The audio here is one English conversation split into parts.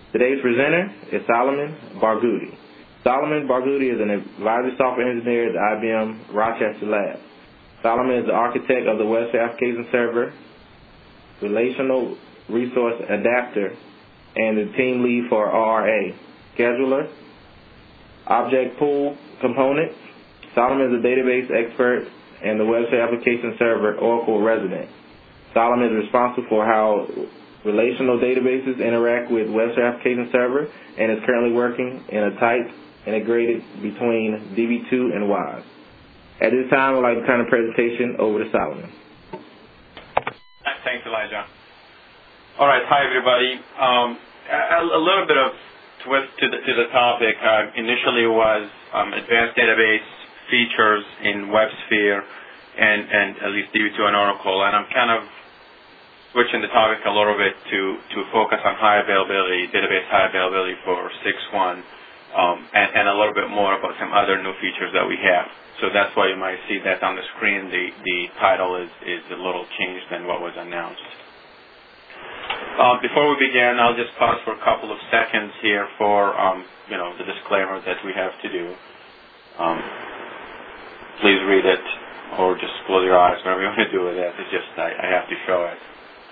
Today's presenter is Solomon Barghouti. Solomon Barghouti is an advisory software engineer at the IBM Rochester Lab. Solomon is the architect of the WebSphere Application Server, Relational Resource Adapter, and the team lead for RRA, Scheduler, Object Pool Components. Solomon is a database expert and the WebSphere Application Server Oracle resident. Solomon is responsible for how relational databases interact with WebSphere Application Server and is currently working in a tight integrated between DB2 and WAS. At this time, I'd like to turn the presentation over to Solomon. Thanks, Elijah. All right, hi everybody. A little bit of twist to the topic. Initially was advanced database features in WebSphere and at least DB2 and Oracle, and I'm kind of switching the topic a little bit to focus on high availability, database high availability for 6.1, and a little bit more about some other new features that we have. So that's why you might see that on the screen. The title is a little changed than what was announced. Before we begin, I'll just pause for a couple of seconds here for the disclaimer that we have to do. Please read it, or just close your eyes, whatever you want to do with it. It's just I have to show it.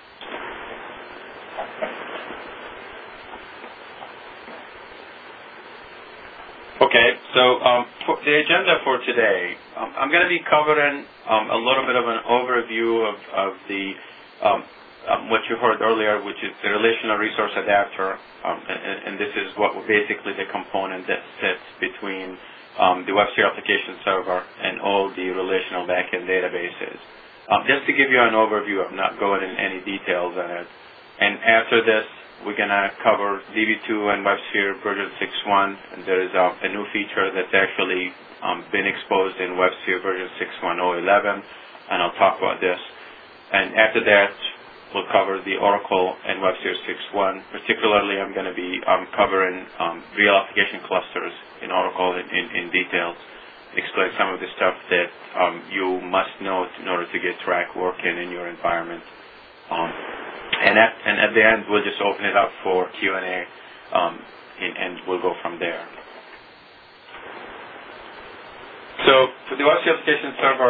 Okay, so for the agenda for today, I'm going to be covering a little bit of an overview of the what you heard earlier, which is the Relational Resource Adapter, and this is what basically the component that sits between the WebSphere Application Server and all the relational backend databases. Just to give you an overview, I'm not going in any details on it. And after this, we're going to cover DB2 and WebSphere version 6.1, and there is a new feature that's actually been exposed in WebSphere version 6.1.0.11, and I'll talk about this. And after that, we'll cover the Oracle and WebSphere 6.1. Particularly, I'm going to be covering real application clusters in Oracle in details, explain some of the stuff that you must know in order to get Trac working in your environment. And at the end, we'll just open it up for Q&A, and we'll go from there. So for the WebSphere Application Server,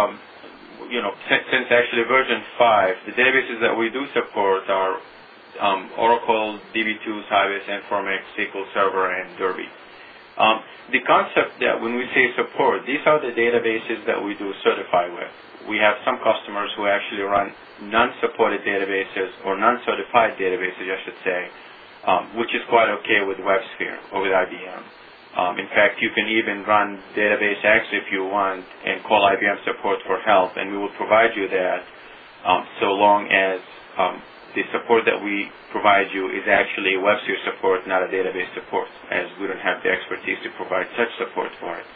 since actually version 5, the databases that we do support are Oracle, DB2, Sybase, Informix, SQL Server, and Derby. The concept that when we say support, these are the databases that we do certify with. We have some customers who actually run non-supported databases or non-certified databases, I should say, which is quite okay with WebSphere or with IBM. In fact, you can even run Database X if you want and call IBM support for help, and we will provide you that so long as the support that we provide you is actually WebSphere support, not a database support, as we don't have the expertise to provide such support for it.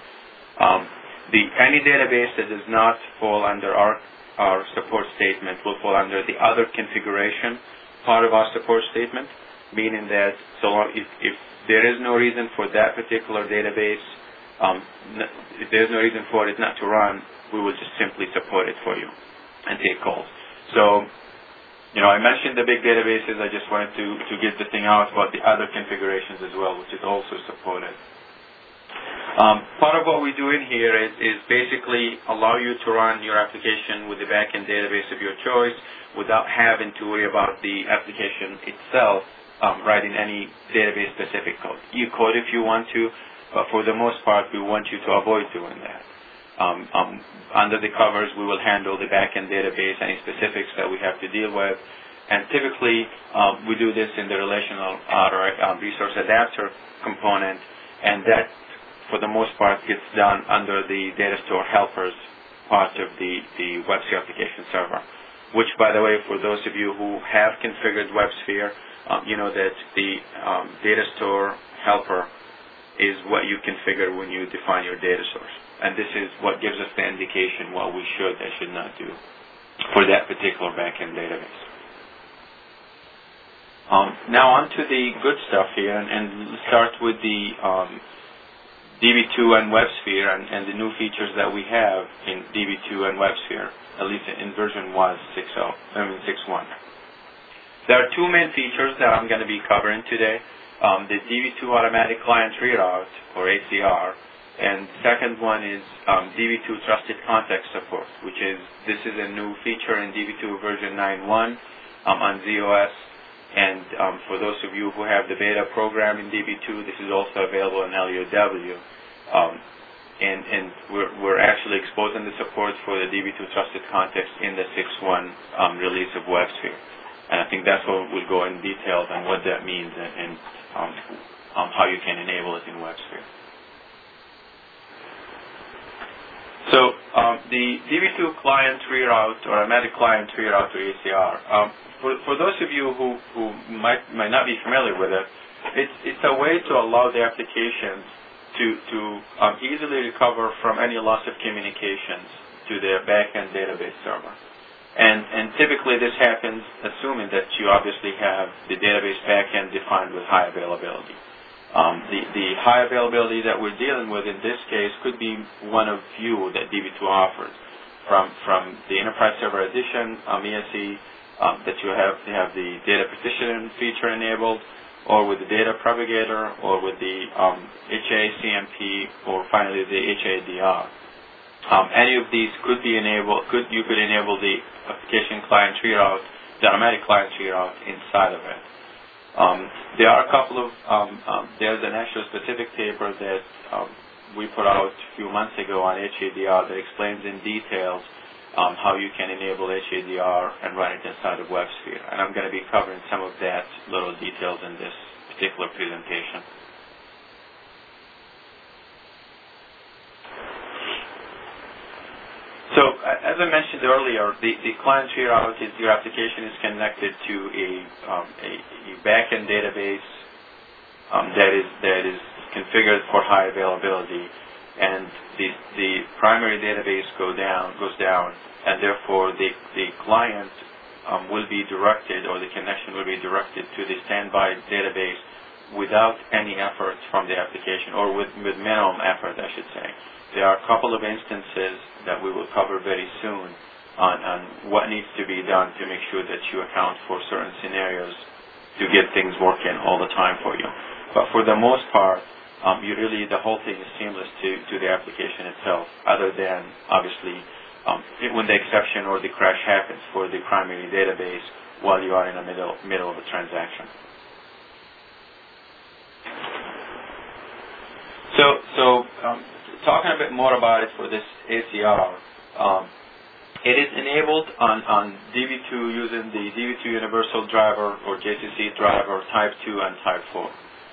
Any database that does not fall under our support statement will fall under the other configuration part of our support statement, meaning that so long if there is no reason for that particular database, if there's no reason for it not to run, we will just simply support it for you and take calls. So, I mentioned the big databases. I just wanted to get the thing out about the other configurations as well, which is also supported. Part of what we do in here is basically allow you to run your application with the backend database of your choice without having to worry about the application itself writing any database-specific code. You code if you want to, but for the most part, we want you to avoid doing that. Under the covers, we will handle the backend database, any specifics that we have to deal with, and typically we do this in the relational resource adapter component, and that, for the most part, gets done under the data store helpers part of the WebSphere Application Server, which, by the way, for those of you who have configured WebSphere, you know that the data store helper is what you configure when you define your data source. And this is what gives us the indication what we should and should not do for that particular backend database. Now on to the good stuff here, and let's start with the DB2 and WebSphere and the new features that we have in DB2 and WebSphere, at least in version 6.1. There are two main features that I'm going to be covering today. The DB2 Automatic Client Reroute, or ACR, and second one is DB2 Trusted Context Support, this is a new feature in DB2 version 9.1 on z/OS. And for those of you who have the beta program in DB2, this is also available in LUW. And we're actually exposing the support for the DB2 Trusted Context in the 6.1 release of WebSphere. And I think that's what we'll go in detail on what that means and how you can enable it in WebSphere. So the DB2 Client Reroute, or Automatic Client Reroute, or ACR, for those of you who might not be familiar with it, it's a way to allow the applications to easily recover from any loss of communications to their backend database server. And typically this happens assuming that you obviously have the database backend defined with high availability. The high availability that we're dealing with in this case could be one of few that DB2 offers, from the Enterprise Server Edition, ESE, that you have the data partitioning feature enabled, or with the data propagator, or with the HACMP, or finally the HADR. Any of these could be enabled. You could enable the application client reroute, the automatic client reroute inside of it. There are a couple of, there's an actual specific paper that we put out a few months ago on HADR that explains in details how you can enable HADR and run it inside of WebSphere. And I'm going to be covering some of that little details in this particular presentation. So, as I mentioned earlier, the client reroute is your application is connected to a backend database that is configured for high availability, and the primary database goes down, and therefore the client will be directed, or the connection will be directed to the standby database without any effort from the application, or with minimum effort, I should say. There are a couple of instances that we will cover very soon on what needs to be done to make sure that you account for certain scenarios to get things working all the time for you. But for the most part, the whole thing is seamless to the application itself, other than, obviously, when the exception or the crash happens for the primary database while you are in the middle of a transaction. So talking a bit more about it for this ACR, it is enabled on DB2 using the DB2 Universal Driver or JCC Driver Type 2 and Type 4.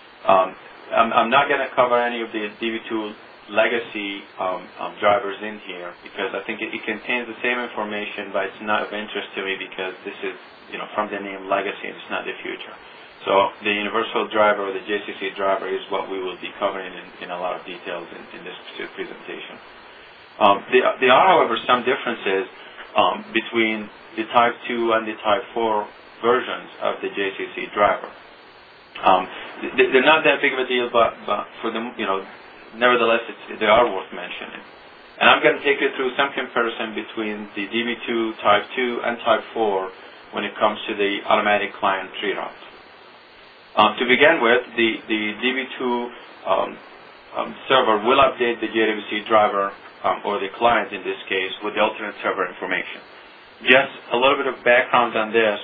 I'm not going to cover any of the DB2 legacy drivers in here because I think it contains the same information, but it's not of interest to me because this is, from the name legacy, and it's not the future. So the universal driver or the JCC driver is what we will be covering in a lot of details in this presentation. There are, however, some differences between the Type 2 and the Type 4 versions of the JCC driver. They're not that big of a deal, but for them, nevertheless, they are worth mentioning. And I'm going to take you through some comparison between the DB2 Type 2 and Type 4 when it comes to the automatic client reroute. To begin with, the DB2 server will update the JWC driver, or the client in this case, with the alternate server information. Just a little bit of background on this.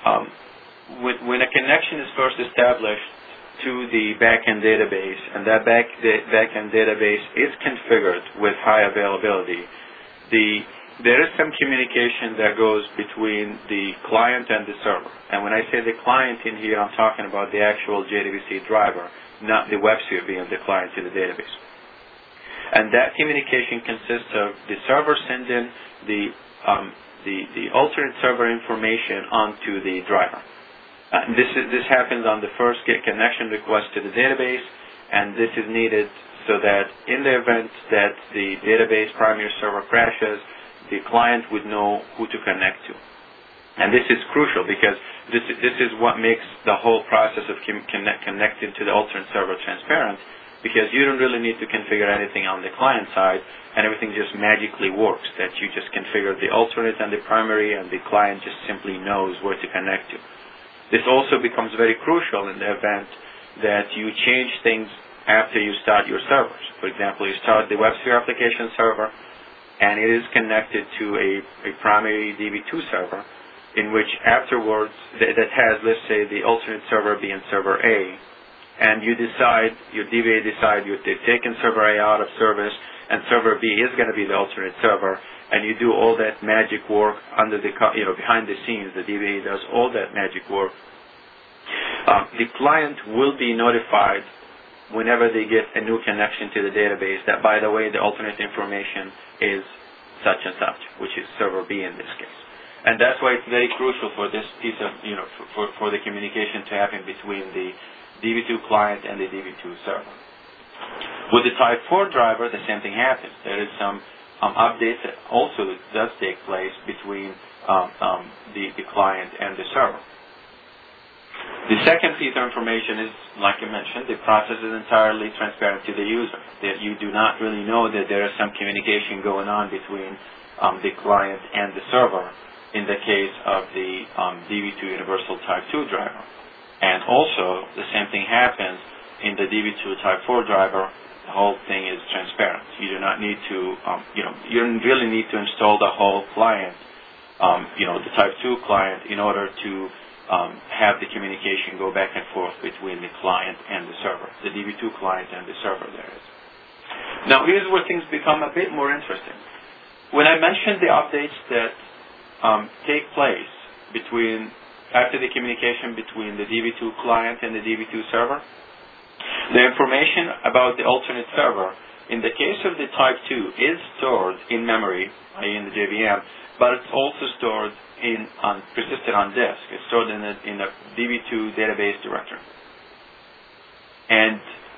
When a connection is first established to the backend database, and that backend database is configured with high availability, there is some communication that goes between the client and the server. And when I say the client in here, I'm talking about the actual JWC driver, not the WebSphere being the client to the database. And that communication consists of the server sending the alternate server information onto the driver. This happens on the first GET connection request to the database, and this is needed so that in the event that the database primary server crashes, the client would know who to connect to. And this is crucial because this is what makes the whole process of connecting to the alternate server transparent, because you don't really need to configure anything on the client side, and everything just magically works, that you just configure the alternate and the primary, and the client just simply knows where to connect to. This also becomes very crucial in the event that you change things after you start your servers. For example, you start the WebSphere application server, and it is connected to a primary DB2 server, in which afterwards, that has, let's say, the alternate server being server A, and you decide, your DBA decide they've taken server A out of service, and server B is going to be the alternate server, and you do all that magic work under the, behind the scenes. The DBA does all that magic work. The client will be notified whenever they get a new connection to the database that, by the way, the alternate information is such and such, which is server B in this case. And that's why it's very crucial for this piece of, for the communication to happen between the DB2 client and the DB2 server. With the Type 4 driver, the same thing happens. There is some updates that also does take place between the client and the server. The second piece of information is, like I mentioned, the process is entirely transparent to the user. That you do not really know that there is some communication going on between the client and the server in the case of the DB2 Universal Type 2 driver. And also, the same thing happens in the DB2 Type 4 driver. The whole thing is transparent. You do not need to, you don't really need to install the whole client, the Type 2 client, in order to have the communication go back and forth between the client and the server, the DB2 client and the server there is. Now, here's where things become a bit more interesting. When I mentioned the updates that take place after the communication between the DB2 client and the DB2 server, the information about the alternate server, in the case of the Type 2, is stored in memory, i.e. in the JVM, but it's also stored persisted on disk. It's stored in the DB2 database directory. And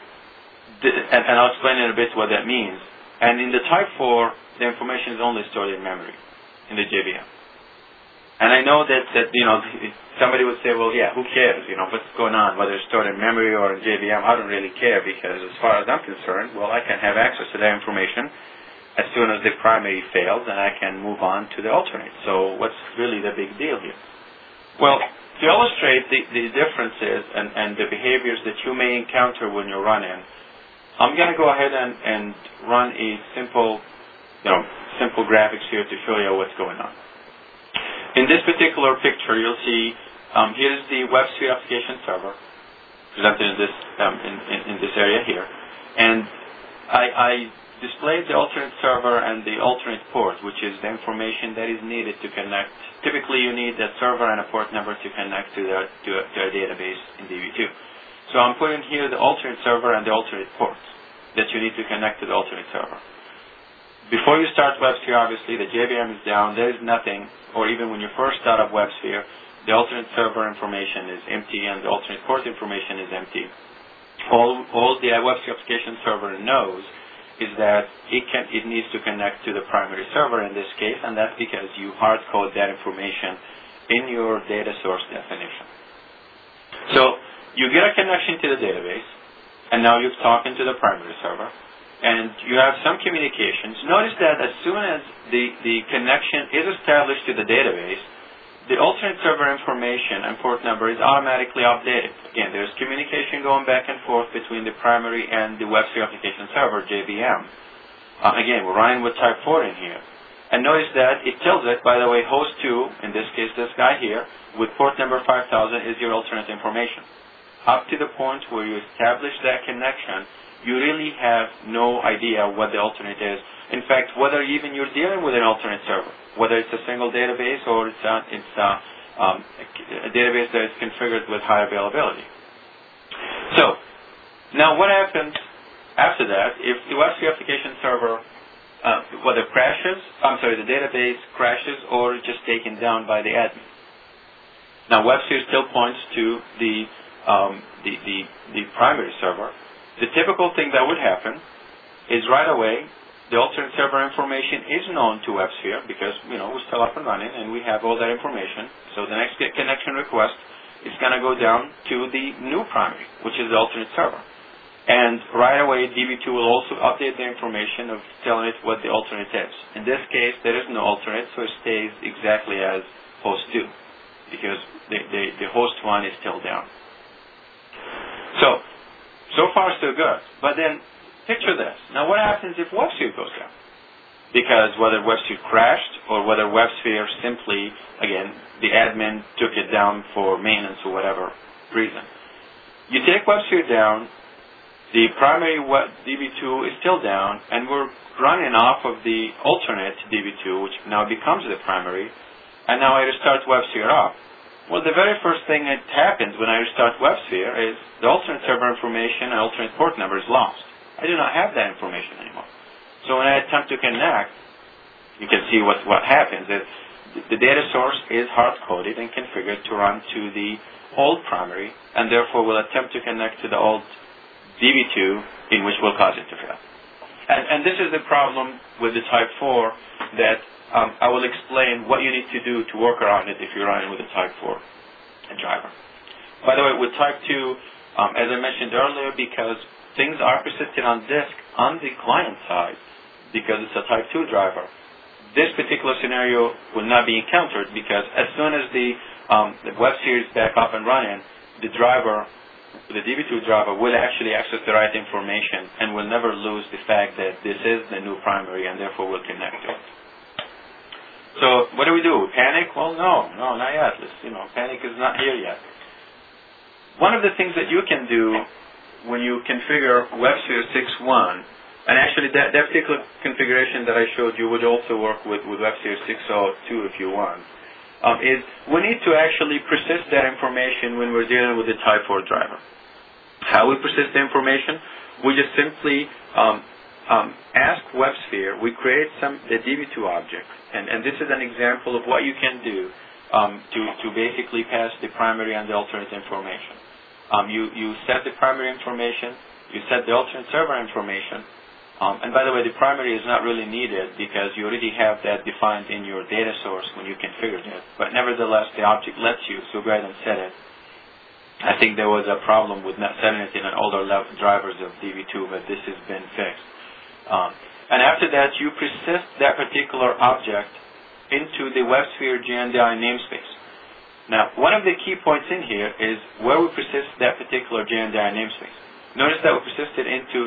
I'll explain in a bit what that means. And in the Type 4, the information is only stored in memory, in the JVM. And I know that somebody would say, well, yeah, who cares? What's going on, whether it's stored in memory or in JVM? I don't really care, because as far as I'm concerned, well, I can have access to that information as soon as the primary fails, and I can move on to the alternate. So what's really the big deal here? Well, to illustrate the differences and the behaviors that you may encounter when you're running, I'm going to go ahead and run a simple graphics here to show you what's going on. In this particular picture, you'll see here's the WebSphere application server presented in this area here, and I displayed the alternate server and the alternate port, which is the information that is needed to connect. Typically, you need a server and a port number to connect to a database in DB2. So I'm putting here the alternate server and the alternate ports that you need to connect to the alternate server. Before you start WebSphere, obviously, the JVM is down. There is nothing, or even when you first start up WebSphere, the alternate server information is empty and the alternate port information is empty. All the WebSphere application server knows is that it needs to connect to the primary server in this case, and that's because you hard code that information in your data source definition. So you get a connection to the database, and now you're talking to the primary server, and you have some communications. Notice that as soon as the connection is established to the database, the alternate server information and port number is automatically updated. Again, there's communication going back and forth between the primary and the WebSphere application server, JVM. Again, we're running with Type 4 in here. And notice that it tells it, by the way, host 2, in this case this guy here, with port number 5000 is your alternate information. Up to the point where you establish that connection, you really have no idea what the alternate is. In fact, whether even you're dealing with an alternate server, whether it's a single database or it's a database that is configured with high availability. So, now what happens after that if the WebSphere application server, whether the database crashes or just taken down by the admin? Now, WebSphere still points to the primary server. The typical thing that would happen is right away the alternate server information is known to WebSphere because we're still up and running and we have all that information. So the next connection request is going to go down to the new primary, which is the alternate server. And right away DB2 will also update the information of telling it what the alternate is. In this case, there is no alternate, so it stays exactly as host 2. because the host one is still down. So far so good. But then picture this. Now what happens if WebSphere goes down? Because whether WebSphere crashed or whether WebSphere simply, again, the admin took it down for maintenance or whatever reason. You take WebSphere down, the primary DB2 is still down, and we're running off of the alternate DB2, which now becomes the primary, and now I restart WebSphere up. Well, the very first thing that happens when I restart WebSphere is the alternate server information and alternate port number is lost. I do not have that information anymore. So when I attempt to connect, you can see what happens. The data source is hard-coded and configured to run to the old primary, and therefore will attempt to connect to the old DB2, in which will cause it to fail. And this is the problem with the Type 4 that I will explain what you need to do to work around it if you're running with a Type 4 driver. By the way, with Type 2, as I mentioned earlier, because things are persisted on disk on the client side, because it's a Type 2 driver, this particular scenario will not be encountered because as soon as the WebSphere is back up and running, the DB2 driver will actually access the right information and will never lose the fact that this is the new primary and therefore will connect to it. So what do? Panic? Well, no, not yet. Panic is not here yet. One of the things that you can do when you configure WebSphere 6.1, and actually that particular configuration that I showed you would also work with WebSphere 6.02 if you want, is we need to actually persist that information when we're dealing with the Type 4 driver. How we persist the information? We just simply ask WebSphere, we create the DB2 object, and this is an example of what you can do to basically pass the primary and the alternate information. You set the primary information, you set the alternate server information, and by the way, the primary is not really needed because you already have that defined in your data source when you configured it. But nevertheless, the object lets you, so go ahead and set it. I think there was a problem with not setting it in an older drivers of DB2, but this has been fixed. And after that, you persist that particular object into the WebSphere JNDI namespace. Now, one of the key points in here is where we persist that particular JNDI namespace. Notice that we persisted into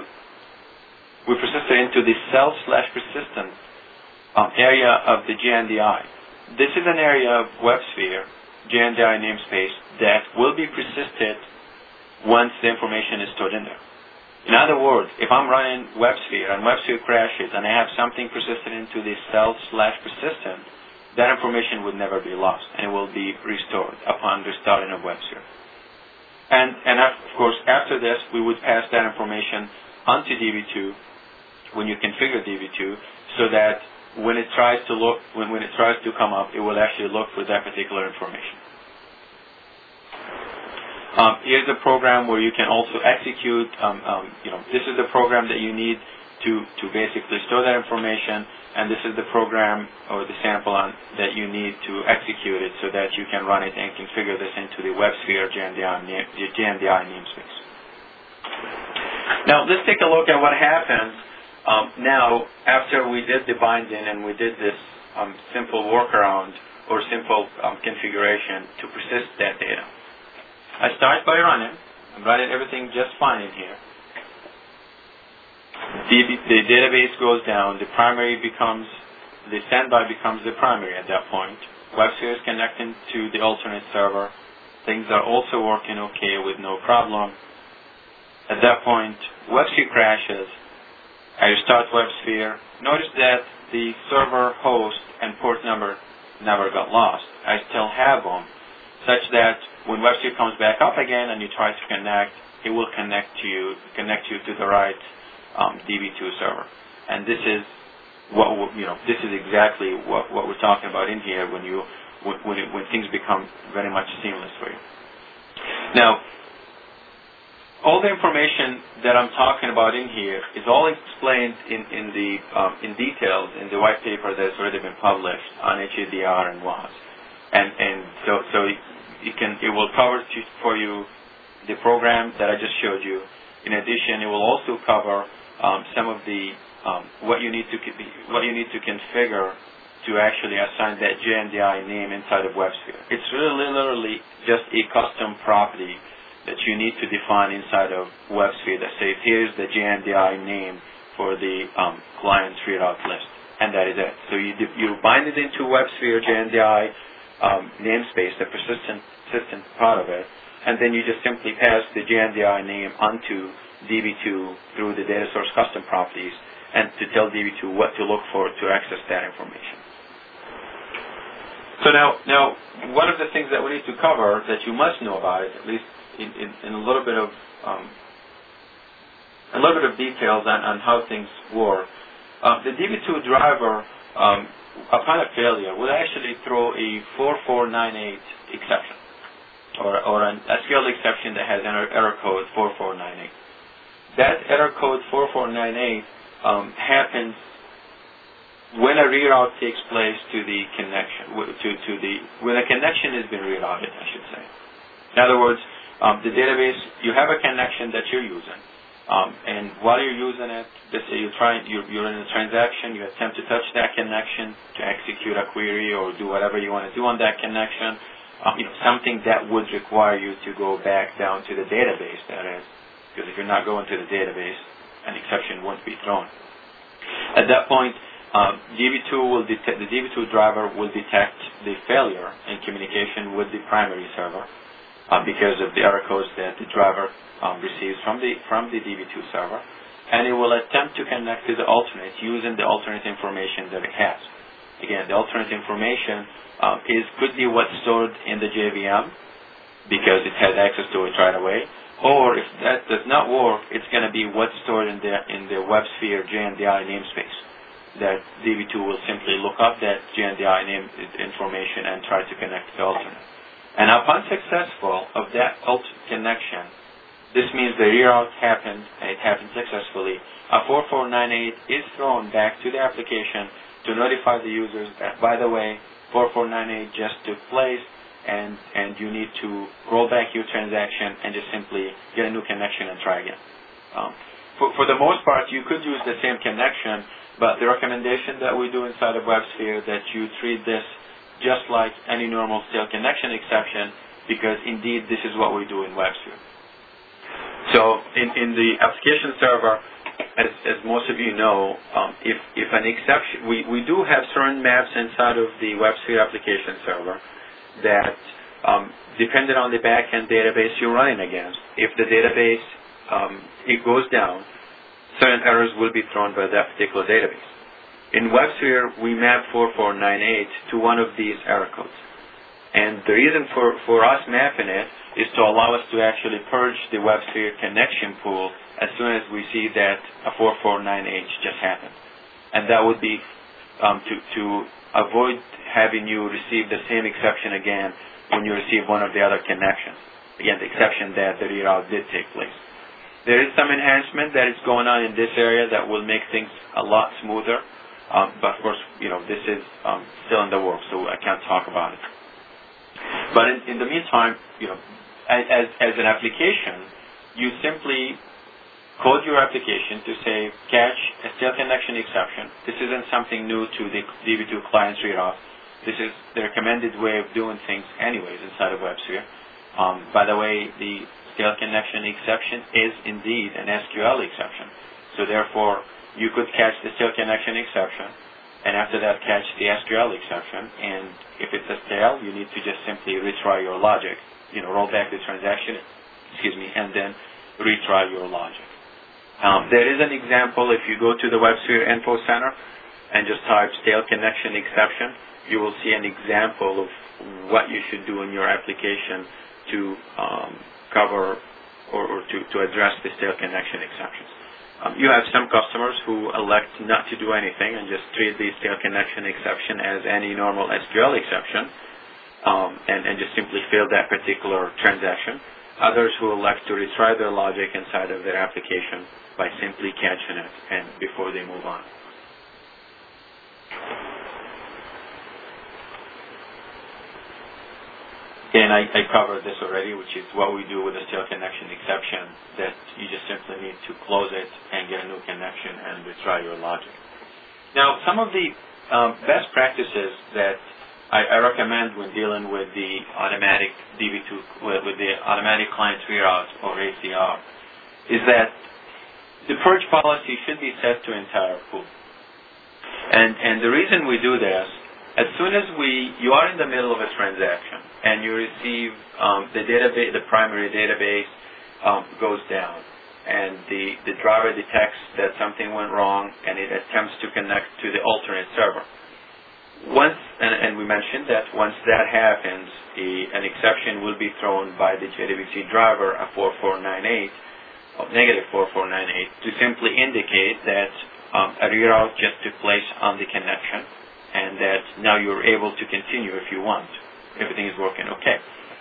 the self/persistent area of the JNDI. This is an area of WebSphere JNDI namespace that will be persisted once the information is stored in there. In other words, if I'm running WebSphere and WebSphere crashes and I have something persisted into the self/persistent, that information would never be lost and it will be restored upon restarting of WebSphere. And of course, after this, we would pass that information onto DB2 when you configure DB2, so that when it tries to come up, it will actually look for that particular information. Here's a program where you can also execute. This is the program that you need to basically store that information, and this is the program or the sample that you need to execute it so that you can run it and configure this into the WebSphere JNDI namespace. Now, let's take a look at what happens now after we did the binding and we did this simple workaround or simple configuration to persist that data. I start by running. I'm running everything just fine in here. The database goes down. The standby becomes the primary at that point. WebSphere is connecting to the alternate server. Things are also working okay with no problem. At that point, WebSphere crashes. I restart WebSphere. Notice that the server host and port number never got lost. I still have them, such that when WebSphere comes back up again and you try to connect, it will connect you to the right DB2 server. And this is this is exactly what we're talking about in here when things become very much seamless for you. Now, all the information that I'm talking about in here is all explained in details in the white paper that's already been published on HADR and WAS, and so it will cover for you the program that I just showed you. In addition, it will also cover some of the what you need to configure to actually assign that JNDI name inside of WebSphere. It's really literally just a custom property that you need to define inside of WebSphere that says, here's the JNDI name for the client's readout list, and that is it. So you bind it into WebSphere JNDI namespace, the persistent part of it, and then you just simply pass the JNDI name onto DB2 through the data source custom properties, and to tell DB2 what to look for to access that information. So now, one of the things that we need to cover that you must know about it, at least in a little bit of details on how things work. The DB2 driver, upon a failure, will actually throw a 4498 exception, or an SQL exception that has error code 4498. That error code 4498 happens when a reroute takes place to the connection, when a connection has been rerouted, I should say. In other words, the database, you have a connection that you're using, and while you're using it, let's say you're in a transaction, you attempt to touch that connection to execute a query or do whatever you want to do on that connection, something that would require you to go back down to the database, that is, because if you're not going to the database, an exception won't be thrown. At that point, the DB2 driver will detect the failure in communication with the primary server because of the error codes that the driver receives from the DB2 server, and it will attempt to connect to the alternate using the alternate information that it has. Again, the alternate information could be what's stored in the JVM because it has access to it right away. Or if that does not work, it's going to be what's stored in the WebSphere JNDI namespace. That DB2 will simply look up that JNDI name information and try to connect to the alternate. And upon successful of that connection, this means the reroute happened, and it happened successfully. A 4498 is thrown back to the application to notify the users that, by the way, 4498 just took place, and you need to roll back your transaction and just simply get a new connection and try again. For the most part, you could use the same connection, but the recommendation that we do inside of WebSphere that you treat this just like any normal stale connection exception, because indeed this is what we do in WebSphere. So in the application server, as most of you know, if an exception, we do have certain maps inside of the WebSphere application server that, depending on the backend database you're running against, if the database it goes down, certain errors will be thrown by that particular database. In WebSphere, we map 4498 to one of these error codes. And the reason for us mapping it is to allow us to actually purge the WebSphere connection pool as soon as we see that a 4498 just happened. And that would be to avoid having you receive the same exception again when you receive one of the other connections. Again, the exception that the reroute did take place. There is some enhancement that is going on in this area that will make things a lot smoother. But of course, this is still in the works, so I can't talk about it. But in the meantime, as an application, you simply code your application to say, catch a stale connection exception. This isn't something new to the DB2 client's readout. This is the recommended way of doing things anyways inside of WebSphere. By the way, the stale connection exception is indeed an SQL exception. So therefore, you could catch the stale connection exception, and after that catch the SQL exception, and if it's a stale, you need to just simply retry your logic, roll back the transaction, and then retry your logic. There is an example. If you go to the WebSphere Info Center and just type stale connection exception, you will see an example of what you should do in your application to cover or to address the stale connection exceptions. You have some customers who elect not to do anything and just treat the stale connection exception as any normal SQL exception and just simply fail that particular transaction. Others who elect to retry their logic inside of their application by simply catching it and before they move on. And I covered this already, which is what we do with a stale connection exception, that you just simply need to close it and get a new connection and retry your logic. Now, some of the best practices that I recommend when dealing with the automatic DB2, with the automatic client reroute or ACR, is that the purge policy should be set to entire pool. And the reason we do this, as soon as you are in the middle of a transaction and you receive the database, the primary database goes down, and the driver detects that something went wrong and it attempts to connect to the alternate server. And we mentioned that once that happens, an exception will be thrown by the JDBC driver, a 4498, negative 4498, to simply indicate that a reroute just took place on the connection, and that now you're able to continue if you want. Everything is working okay.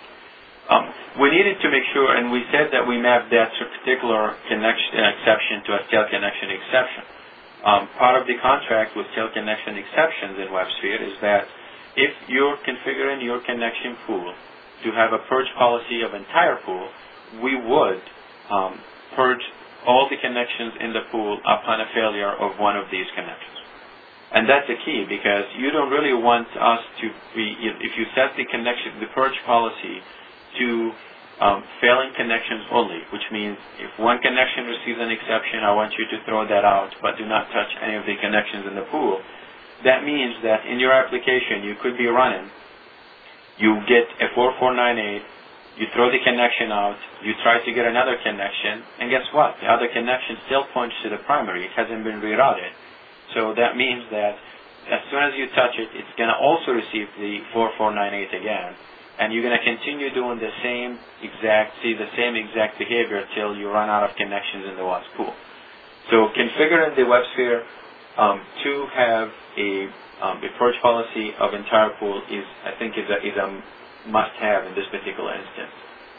We needed to make sure, and we said that we mapped that particular connection exception to a tail connection exception. Part of the contract with tail connection exceptions in WebSphere is that if you're configuring your connection pool to have a purge policy of entire pool, we would purge all the connections in the pool upon a failure of one of these connections. And that's the key, because you don't really want us to be, if you set the purge policy to failing connections only, which means if one connection receives an exception, I want you to throw that out, but do not touch any of the connections in the pool. That means that in your application, you could be running, you get a 4498, you throw the connection out, you try to get another connection, and guess what? The other connection still points to the primary. It hasn't been rerouted. So that means that as soon as you touch it, it's going to also receive the 4498 again. And you're going to continue doing the same exact behavior till you run out of connections in the WAS pool. So configuring the WebSphere to have a purge policy of entire pool is a must-have in this particular instance.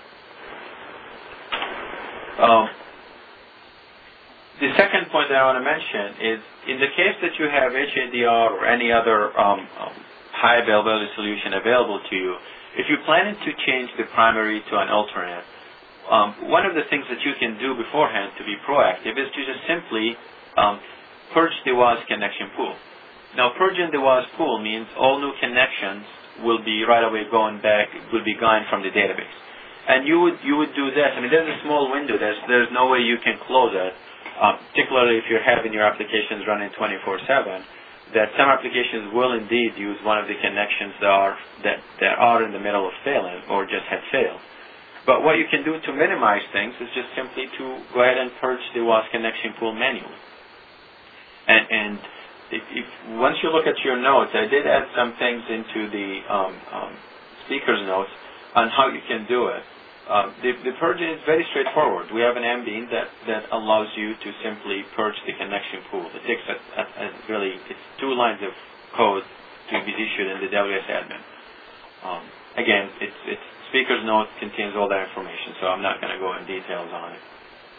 The second point that I want to mention is, in the case that you have HADR or any other high availability solution available to you, if you're planning to change the primary to an alternate, one of the things that you can do beforehand to be proactive is to just simply purge the WAS connection pool. Now, purging the WAS pool means all new connections will be right away gone from the database. And you would do this. I mean, there's a small window. There's no way you can close it, particularly if you're having your applications running 24/7. That some applications will indeed use one of the connections that are in the middle of failing or just had failed. But what you can do to minimize things is just simply to go ahead and purge the WAS connection pool manually. And if once you look at your notes, I did add some things into the speaker's notes on how you can do it. The purging is very straightforward. We have an ambient that allows you to simply purge the connection pool. It takes it's 2 lines of code to be issued in the WS admin. Again, it's speaker's note contains all that information, so I'm not going to go in details on it.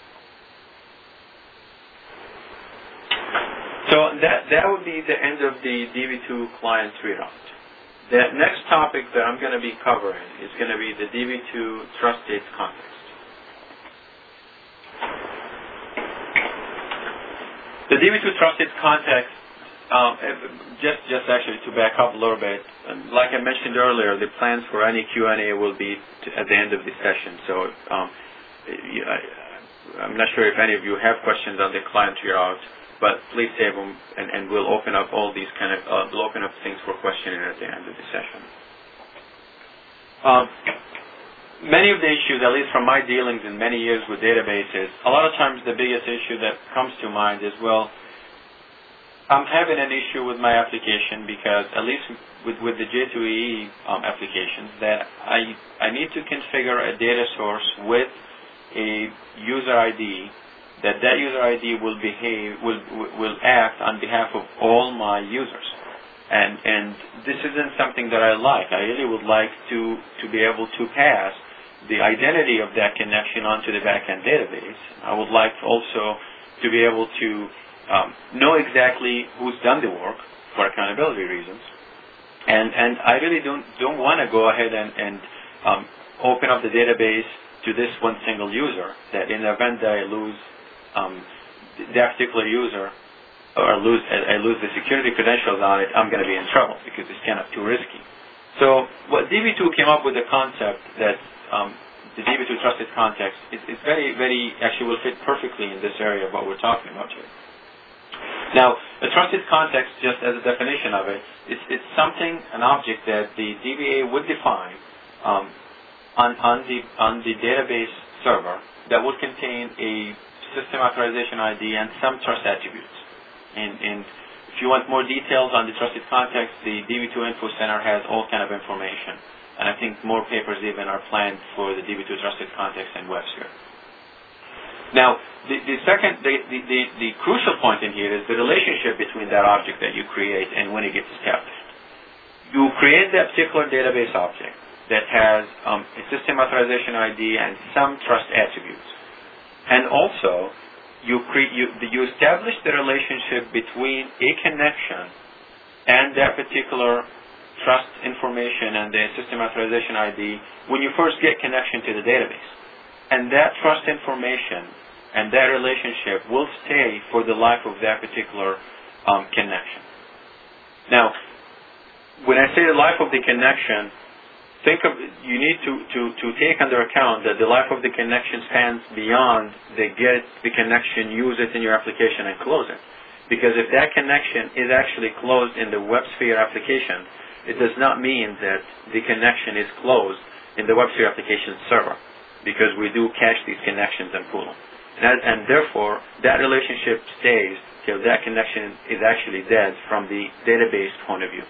So that would be the end of the DB2 client reroute. The next topic that I'm going to be covering is going to be the DB2 trust states context. The DB2 trust states context, just actually to back up a little bit, like I mentioned earlier, the plans for any Q&A will be at the end of the session. So I'm not sure if any of you have questions on the client reroute, but please save them, and we'll open up all these we'll open up things for questioning at the end of the session. Many of the issues, at least from my dealings in many years with databases, a lot of times the biggest issue that comes to mind is, well, I'm having an issue with my application because, at least with the J2EE applications, that I need to configure a data source with a user ID, that user ID will act on behalf of all my users. And this isn't something that I like. I really would like to be able to pass the identity of that connection onto the backend database. I would like also to be able to know exactly who's done the work for accountability reasons. And I really don't want to go ahead and open up the database to this one single user, that in the event that I lose that particular user, or I lose the security credentials on it, I'm going to be in trouble because it's kind of too risky. So what DB2 came up with the concept that the DB2 trusted context is very, very, actually will fit perfectly in this area of what we're talking about here. Now, a trusted context, just as a definition of it, it's something, an object that the DBA would define on the database server that would contain a system authorization ID and some trust attributes. And if you want more details on the trusted context, the DB2 Info Center has all kind of information. And I think more papers even are planned for the DB2 trusted context in WebSphere. Now, the crucial point in here is the relationship between that object that you create and when it gets established. You create that particular database object that has a system authorization ID and some trust attributes. And also, you establish the relationship between a connection and that particular trust information and the system authorization ID when you first get connection to the database. And that trust information and that relationship will stay for the life of that particular connection. Now, when I say the life of the connection, you need to take under account that the life of the connection spans beyond the get the connection, use it in your application and close it. Because if that connection is actually closed in the WebSphere application, it does not mean that the connection is closed in the WebSphere application server, because we do cache these connections and pool them. And therefore, that relationship stays till that connection is actually dead from the database point of view.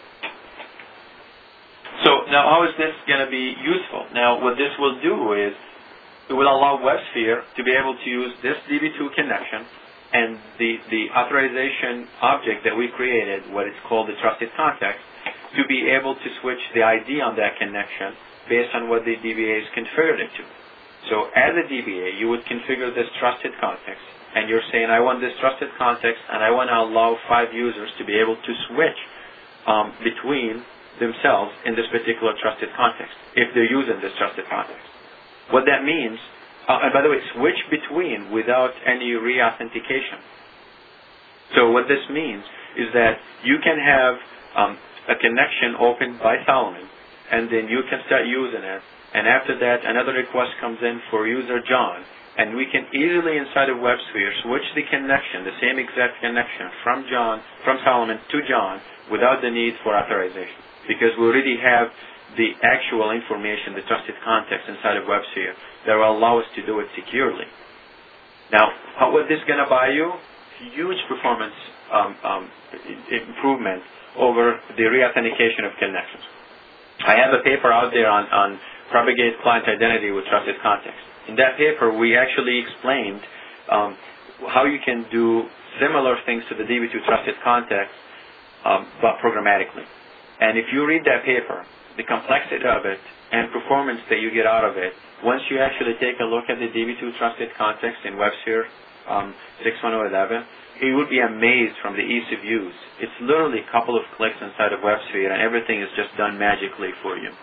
So now how is this going to be useful? Now what this will do is it will allow WebSphere to be able to use this DB2 connection and the authorization object that we created, what is called the trusted context, to be able to switch the ID on that connection based on what the DBA is configured it to. So as a DBA, you would configure this trusted context, and you're saying, I want this trusted context, and I want to allow 5 users to be able to switch between themselves in this particular trusted context, if they're using this trusted context. What that means, and by the way, switch between without any re-authentication. So what this means is that you can have a connection opened by Solomon, and then you can start using it, and after that another request comes in for user John, and we can easily inside of WebSphere switch the connection, the same exact connection from Solomon to John without the need for authorization, because we already have the actual information, the trusted context inside of WebSphere that will allow us to do it securely. Now, what this is going to buy you? Huge performance improvement over the re-authentication of connections. I have a paper out there on propagate client identity with trusted context. In that paper, we actually explained how you can do similar things to the DB2 trusted context, but programmatically. And if you read that paper, the complexity of it and performance that you get out of it, once you actually take a look at the DB2 trusted context in WebSphere 6.10.11, you would be amazed from the ease of use. It's literally a couple of clicks inside of WebSphere, and everything is just done magically for you.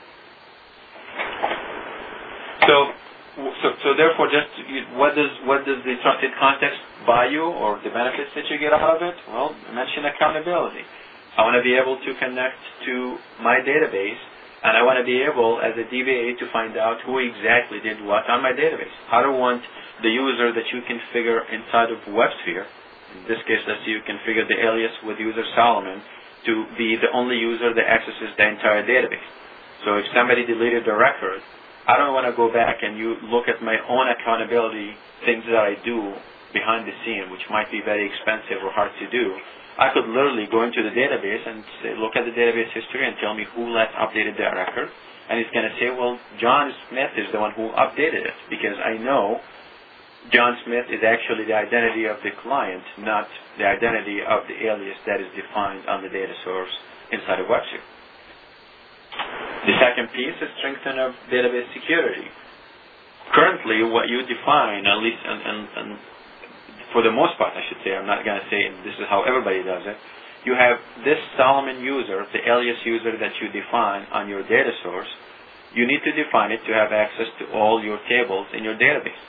So therefore, what does the trusted context buy you, or the benefits that you get out of it? Well, I mentioned accountability. I want to be able to connect to my database, and I want to be able, as a DBA, to find out who exactly did what on my database. I don't want the user that you configure inside of WebSphere, in this case, let's say you configure the alias with user Solomon, to be the only user that accesses the entire database. So if somebody deleted the record, I don't want to go back and you look at my own accountability, things that I do behind the scene, which might be very expensive or hard to do. I could literally go into the database and say, look at the database history and tell me who last updated that record. And it's going to say, well, John Smith is the one who updated it, because I know John Smith is actually the identity of the client, not the identity of the alias that is defined on the data source inside of WebSphere. The second piece is strengthening of database security. Currently, what you define, at least and for the most part, I should say, I'm not going to say this is how everybody does it, you have this Solomon user, the alias user that you define on your data source. You need to define it to have access to all your tables in your database.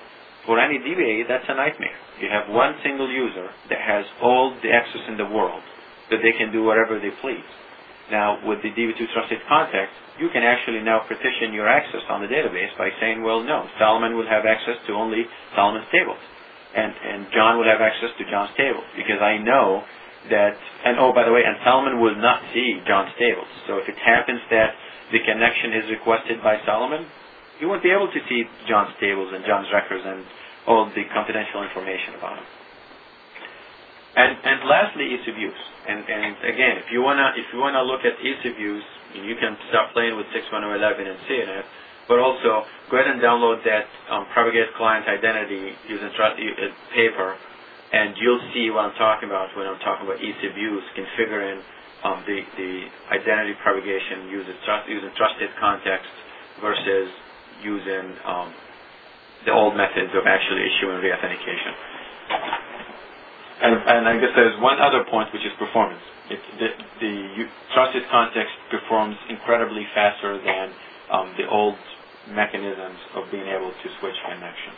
for any DBA, that's a nightmare. You have one single user that has all the access in the world, that they can do whatever they please. Now, with the DB2 Trusted Context, you can actually now partition your access on the database by saying, well, no, Solomon will have access to only Solomon's tables, and John will have access to John's tables, because I know that, and oh, by the way, and Solomon will not see John's tables. So if it happens that the connection is requested by Solomon, you won't be able to see John's tables and John's records and all the confidential information about him. And lastly, ease of use. And again, if you wanna look at ease of use, you can start playing with 6.10.11 and seeing it. But also, go ahead and download that Propagate Client Identity using paper, and you'll see what I'm talking about when I'm talking about ease of use, configuring the identity propagation using trusted context versus using the old methods of actually issuing reauthentication. And I guess there's one other point, which is performance. The trusted context performs incredibly faster than the old mechanisms of being able to switch connection.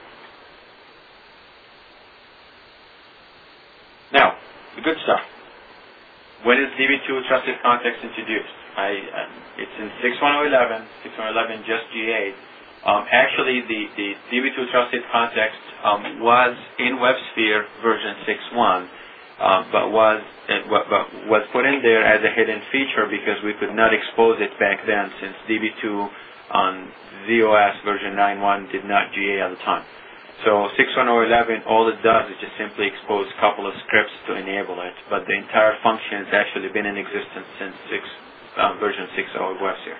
Now, the good stuff. When is DB2 Trusted Context introduced? It's in 6.10.11. 6.10.11 just GA'd. Actually, the DB2 Trusted Context was in WebSphere version 6.1, but was put in there as a hidden feature because we could not expose it back then, since DB2 on ZOS version 9.1 did not GA at the time. So 6.10.11, all it does is just simply expose a couple of scripts to enable it, but the entire function has actually been in existence since version 6.0 of WebSphere.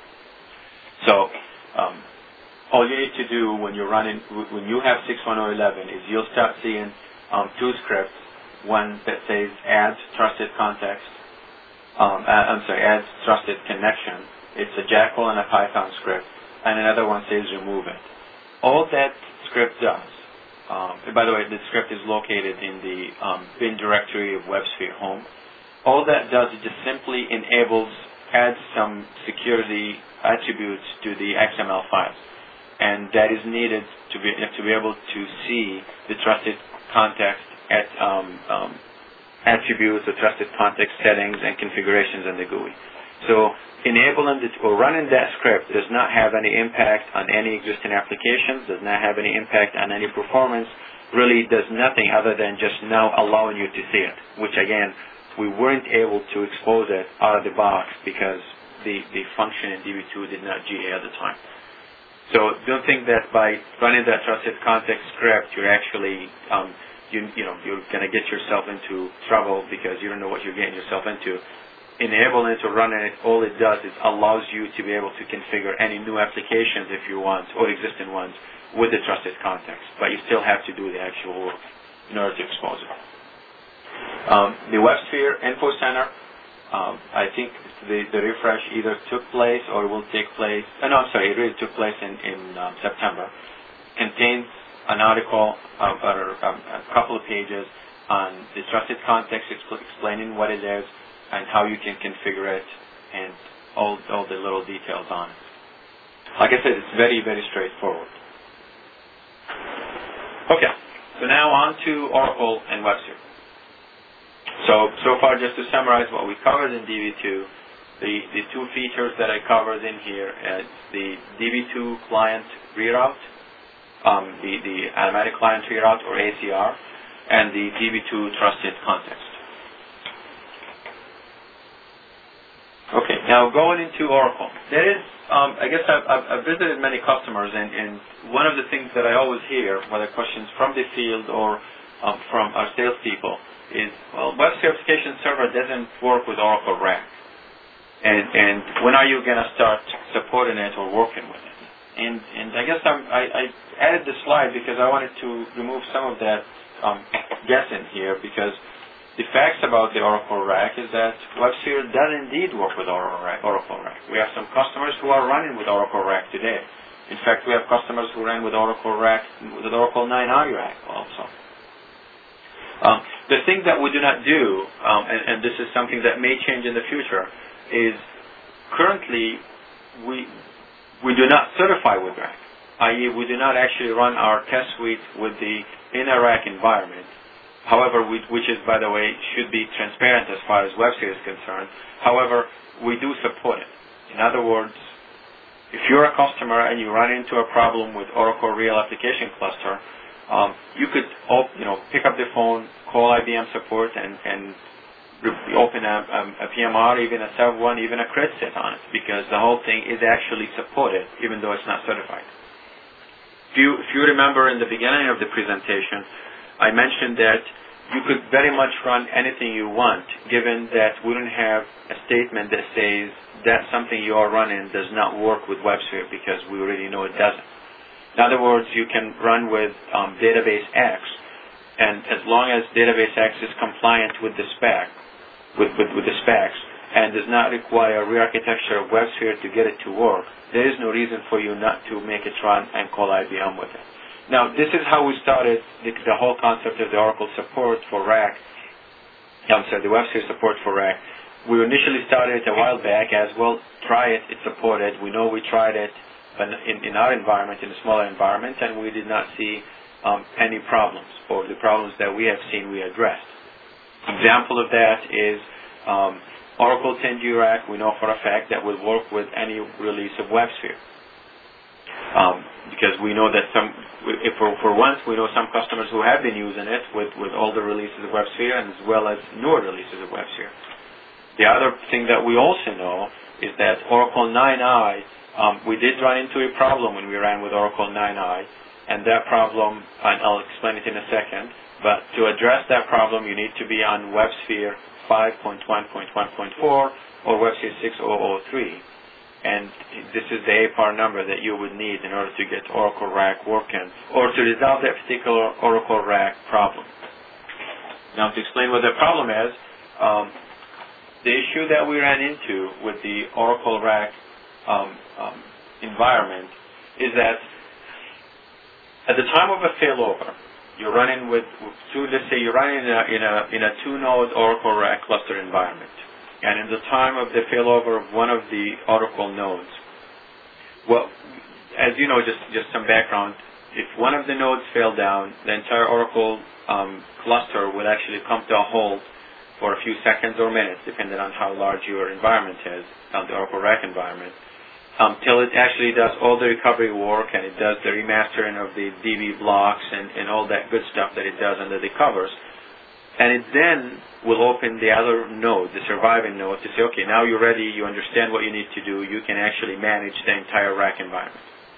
So all you need to do when you have 6.10.11 is you'll start seeing two scripts, one that says add trusted context, add trusted connection. It's a Jackal and a Python script, and another one says remove it. All that script does, by the way, the script is located in the bin directory of WebSphere home. All that does is just simply adds some security attributes to the XML files. And that is needed to be able to see the trusted context attributes, the trusted context settings and configurations in the GUI. So enabling or running that script does not have any impact on any existing applications, does not have any impact on any performance, really does nothing other than just now allowing you to see it, which again, we weren't able to expose it out of the box because the function in DB2 did not GA at the time. So don't think that by running that trusted context script, you're actually, you're going to get yourself into trouble because you don't know what you're getting yourself into. Enabling it to run it, all it does is allows you to be able to configure any new applications if you want, or existing ones, with the trusted context. But you still have to do the actual work in order to expose it. The WebSphere Info Center, I think the refresh either took place or will take place. It really took place in September. Contains an article or a couple of pages on the trusted context, explaining what it is and how you can configure it, and all the little details on it. Like I said, it's very, very straightforward. Okay, so now on to Oracle and WebSphere. So far, just to summarize what we covered in DB2, the two features that I covered in here is the DB2 client reroute, the automatic client reroute or ACR, and the DB2 trusted context. Okay, now going into Oracle. There is, I guess I've visited many customers, and one of the things that I always hear, whether questions from the field or from our salespeople, is, well, WebSphere Application Server doesn't work with Oracle RAC. And when are you going to start supporting it or working with it? And I guess I added this slide because I wanted to remove some of that guessing here, because the facts about the Oracle RAC is that WebSphere does indeed work with Oracle RAC. We have some customers who are running with Oracle RAC today. In fact, we have customers who ran with Oracle RAC, with Oracle 9i RAC also. The thing that we do not do, and this is something that may change in the future, is currently we do not certify with RAC. i.e. we do not actually run our test suite with the inner rack environment. However, which is, by the way, should be transparent as far as WebSphere is concerned. However, we do support it. In other words, if you're a customer and you run into a problem with Oracle Real Application Cluster, you could pick up the phone, call IBM support, and open a PMR, even a Serv-1, even a cred set on it, because the whole thing is actually supported, even though it's not certified. If you remember in the beginning of the presentation, I mentioned that you could very much run anything you want, given that we don't have a statement that says that something you are running does not work with WebSphere, because we already know it doesn't. In other words, you can run with Database X, and as long as Database X is compliant with the spec, with the specs, and does not require re-architecture of WebSphere to get it to work, there is no reason for you not to make it run and call IBM with it. Now, this is how we started the whole concept of the Oracle support for rack. The WebSphere support for rack. We initially started it a while back as well. Try it, it's supported. We know we tried it in our environment, in a smaller environment, and we did not see any problems, or the problems that we have seen we addressed. Example of that is Oracle 10G Rack. We know for a fact that will work with any release of WebSphere. Because we know that for once, we know some customers who have been using it with older releases of WebSphere and as well as newer releases of WebSphere. The other thing that we also know is that Oracle 9i, we did run into a problem when we ran with Oracle 9i, and that problem, and I'll explain it in a second, but to address that problem, you need to be on WebSphere 5.1.1.4 or WebSphere 6.0.0.3. And this is the APAR number that you would need in order to get Oracle Rack working or to resolve that particular Oracle Rack problem. Now, to explain what the problem is, the issue that we ran into with the Oracle Rack environment is that at the time of a failover, you're running let's say you're running in a two-node Oracle Rack cluster environment. And in the time of the failover of one of the Oracle nodes, well, as you know, just some background, if one of the nodes fell down, the entire Oracle cluster will actually come to a halt for a few seconds or minutes, depending on how large your environment is, the Oracle Rack environment, till it actually does all the recovery work and it does the remastering of the DB blocks and all that good stuff that it does under the covers. And it then will open the other node, the surviving node, to say, okay, now you're ready, you understand what you need to do, you can actually manage the entire rack environment.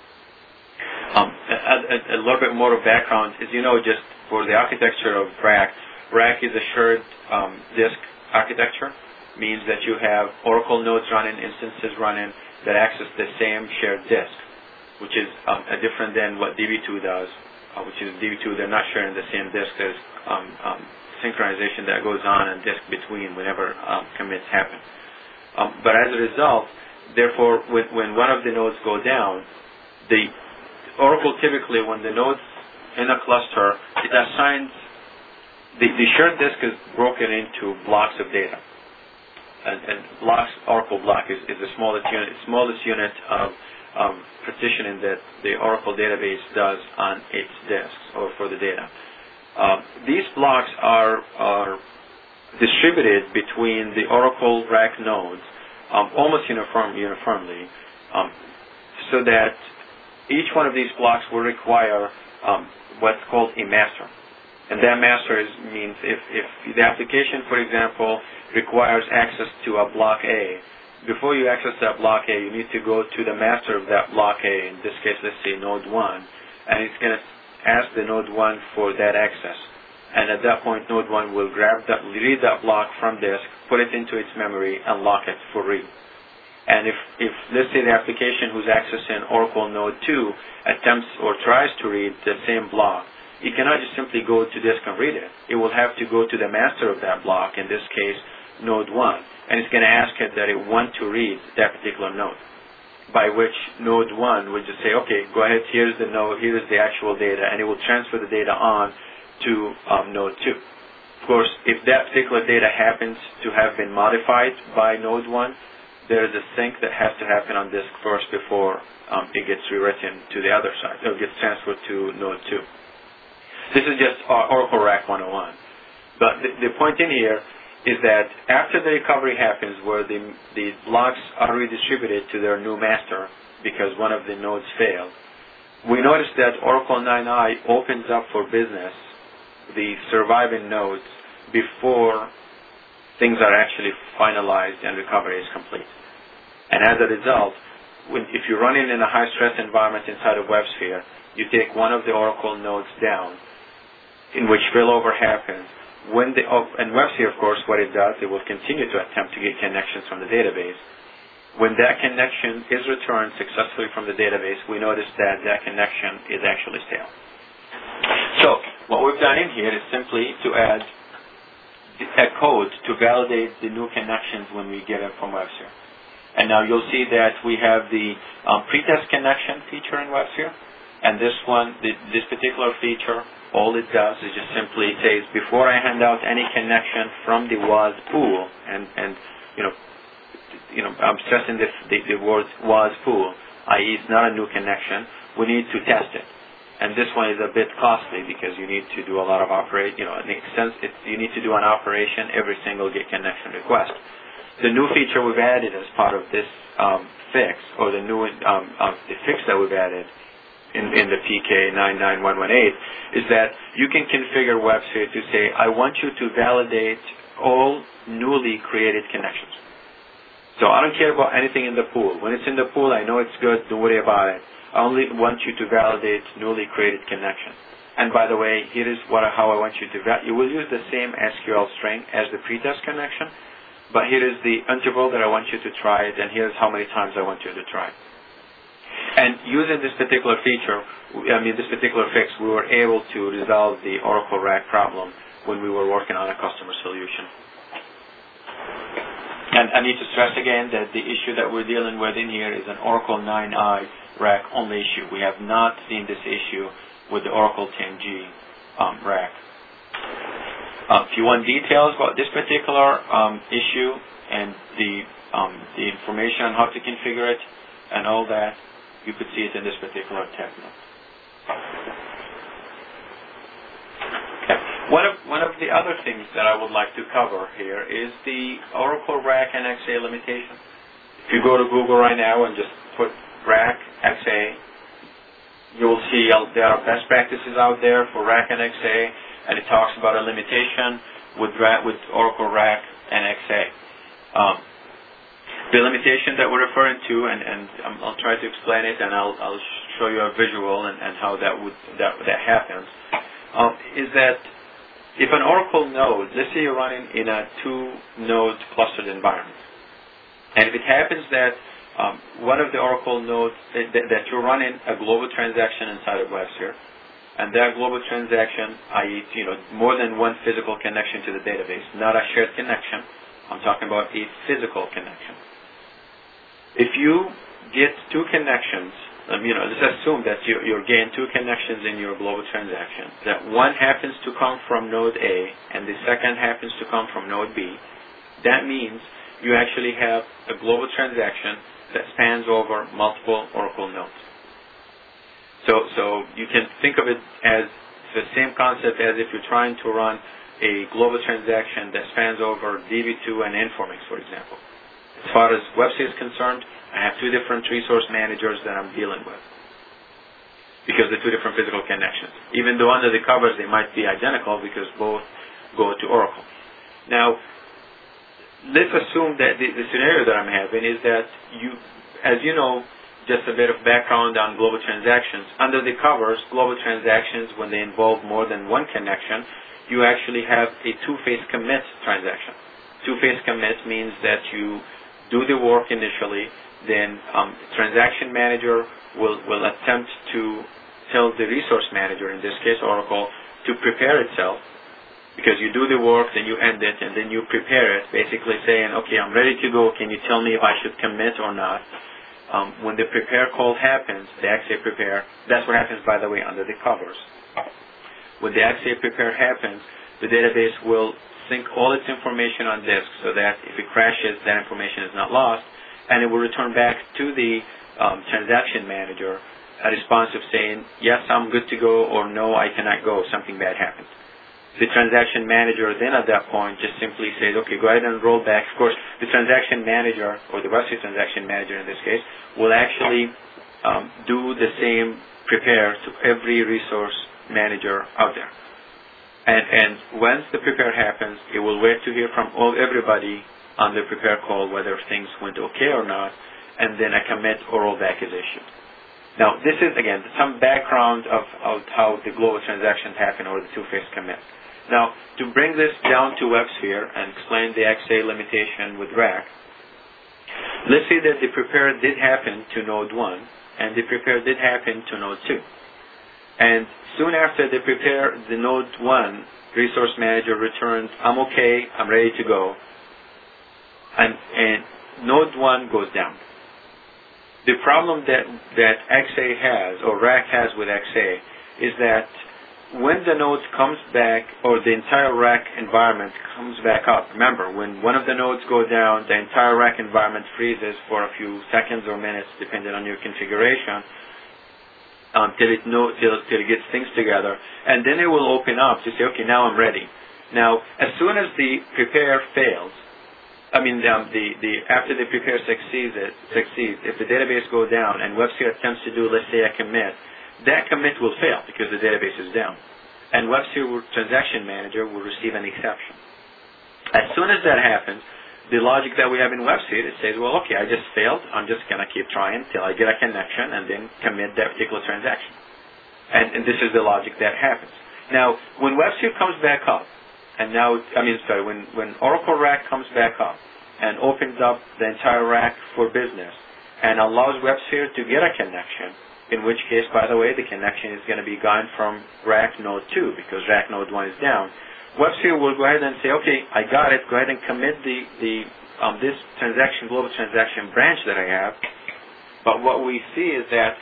A little bit more of background is, just for the architecture of rack is a shared disk architecture, means that you have Oracle nodes running, instances running that access the same shared disk, which is different than what DB2 does, which is DB2, they're not sharing the same disk. There's synchronization that goes on and disk between whenever commits happen. But as a result, therefore, when one of the nodes go down, the Oracle typically, when the nodes in a cluster, it assigns the shared disk is broken into blocks of data. And blocks, Oracle block is the smallest unit of partitioning that the Oracle database does on its disks or for the data. These blocks are distributed between the Oracle Rack nodes almost uniformly, so that each one of these blocks will require what's called a master. And that master means if the application, for example, requires access to a block A, before you access that block A, you need to go to the master of that block A, in this case, let's say node 1, and it's going to ask the node 1 for that access. And at that point, node 1 will read that block from disk, put it into its memory, and lock it for read. And if let's say the application who's accessing Oracle node 2 attempts or tries to read the same block, it cannot just simply go to disk and read it. It will have to go to the master of that block, in this case, node 1, and it's going to ask it that it wants to read that particular node, by which node 1 will just say, okay, go ahead, here's the node, here's the actual data, and it will transfer the data on to node 2. Of course, if that particular data happens to have been modified by node 1, there is a sync that has to happen on disk first before it gets rewritten to the other side. It gets transferred to node 2. This is just Oracle RAC 101. But the point in here is that after the recovery happens, where the blocks are redistributed to their new master because one of the nodes failed, we notice that Oracle 9i opens up for business the surviving nodes before things are actually finalized and recovery is complete. And as a result, if you're running in a high-stress environment inside of WebSphere, you take one of the Oracle nodes down, in which failover happens. And WebSphere, of course, what it does, it will continue to attempt to get connections from the database. When that connection is returned successfully from the database, we notice that that connection is actually stale. So what we've done in here is simply to add a code to validate the new connections when we get it from WebSphere. And now you'll see that we have the pretest connection feature in WebSphere. And this one, this particular feature, all it does is just simply says, before I hand out any connection from the WAS pool, and I'm stressing the word WAS pool, i.e. it's not a new connection, we need to test it. And this one is a bit costly because you need to do a lot of you need to do an operation every single GET connection request. The new feature we've added as part of this fix, or the new the fix that we've added in the PK 99118, is that you can configure WebSphere to say, I want you to validate all newly created connections. So I don't care about anything in the pool. When it's in the pool, I know it's good, don't worry about it. I only want you to validate newly created connections. And by the way, here is how I want you to validate. You will use the same SQL string as the pretest connection, but here is the interval that I want you to try it, and here's how many times I want you to try it. And using this particular feature, this particular fix, we were able to resolve the Oracle RAC problem when we were working on a customer solution. And I need to stress again that the issue that we're dealing with in here is an Oracle 9i RAC only issue. We have not seen this issue with the Oracle 10G RAC. If you want details about this particular issue and the information on how to configure it and all that, you could see it in this particular tech note. Okay. One of the other things that I would like to cover here is the Oracle RAC NXA limitation. If you go to Google right now and just put RAC XA, you will see there are best practices out there for RAC NXA, and it talks about a limitation with Oracle RAC NXA. The limitation that we're referring to, and I'll try to explain it, and I'll show you a visual and how that happens, is that if an Oracle node, let's say you're running in a 2-node clustered environment, and if it happens that one of the Oracle nodes that you're running a global transaction inside of WebSphere, and that global transaction, i.e., more than one physical connection to the database, not a shared connection. I'm talking about a physical connection. If you get 2 connections, let's assume that you're getting 2 connections in your global transaction, that one happens to come from node A and the second happens to come from node B, that means you actually have a global transaction that spans over multiple Oracle nodes. So you can think of it as the same concept as if you're trying to run a global transaction that spans over DB2 and Informix, for example. As far as WebSphere is concerned, I have 2 different resource managers that I'm dealing with because they're 2 different physical connections. Even though under the covers they might be identical because both go to Oracle. Now, let's assume that the scenario that I'm having is that as you know, just a bit of background on global transactions. Under the covers, global transactions, when they involve more than one connection, you actually have a 2-phase commit transaction. 2-phase commit means that you do the work initially, then transaction manager will attempt to tell the resource manager, in this case Oracle, to prepare itself, because you do the work, then you end it, and then you prepare it, basically saying, okay, I'm ready to go, can you tell me if I should commit or not? When the prepare call happens, the XA prepare, that's what happens, by the way, under the covers. When the XA prepare happens, the database will sync all its information on disk so that if it crashes, that information is not lost, and it will return back to the transaction manager a response of saying, yes, I'm good to go, or no, I cannot go, something bad happened. The transaction manager then at that point just simply says, okay, go ahead and roll back. Of course, the transaction manager, or the WebSphere transaction manager in this case, will actually do the same prepare to every resource manager out there. And once the prepare happens, it will wait to hear from everybody on the prepare call whether things went okay or not, and then a commit or rollback is issued. Now, this is, again, some background of how the global transactions happen, or the two-phase commit. Now, to bring this down to WebSphere and explain the XA limitation with Rack, let's say that the prepare did happen to node 1, and the prepare did happen to node 2. And soon after the prepare, the node 1 resource manager returns, I'm okay, I'm ready to go, and node 1 goes down. The problem that XA has, or Rack has with XA, is that when the node comes back, or the entire Rack environment comes back up, remember, when one of the nodes go down, the entire Rack environment freezes for a few seconds or minutes, depending on your configuration, till it gets things together, and then it will open up to say, okay, now I'm ready. Now, as soon as the prepare fails, after the prepare succeeds, if the database goes down and WebSphere attempts to do, let's say, a commit, that commit will fail because the database is down. And WebSphere transaction manager will receive an exception. As soon as that happens, the logic that we have in WebSphere, it says, well, okay, I just failed. I'm just going to keep trying until I get a connection and then commit that particular transaction. And this is the logic that happens. Now, when WebSphere comes back up, when Oracle Rack comes back up and opens up the entire Rack for business and allows WebSphere to get a connection, in which case, by the way, the connection is going to be gone from Rack node 2 because Rack node 1 is down. WebSphere will go ahead and say, okay, I got it. Go ahead and commit this transaction, global transaction branch that I have. But what we see is that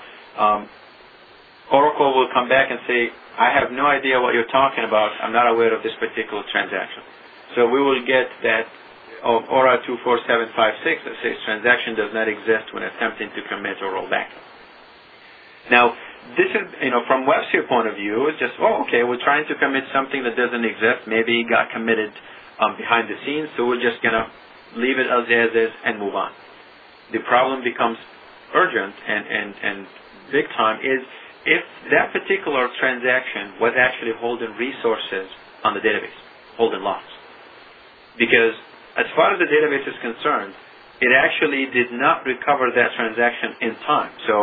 Oracle will come back and say, I have no idea what you're talking about. I'm not aware of this particular transaction. So we will get that ORA 24756 that says transaction does not exist when attempting to commit or roll back. Now, this is, from WebSphere point of view, it's just, okay, we're trying to commit something that doesn't exist. Maybe it got committed behind the scenes, so we're just going to leave it as is and move on. The problem becomes urgent and big time is if that particular transaction was actually holding resources on the database, holding lots. Because as far as the database is concerned, it actually did not recover that transaction in time. So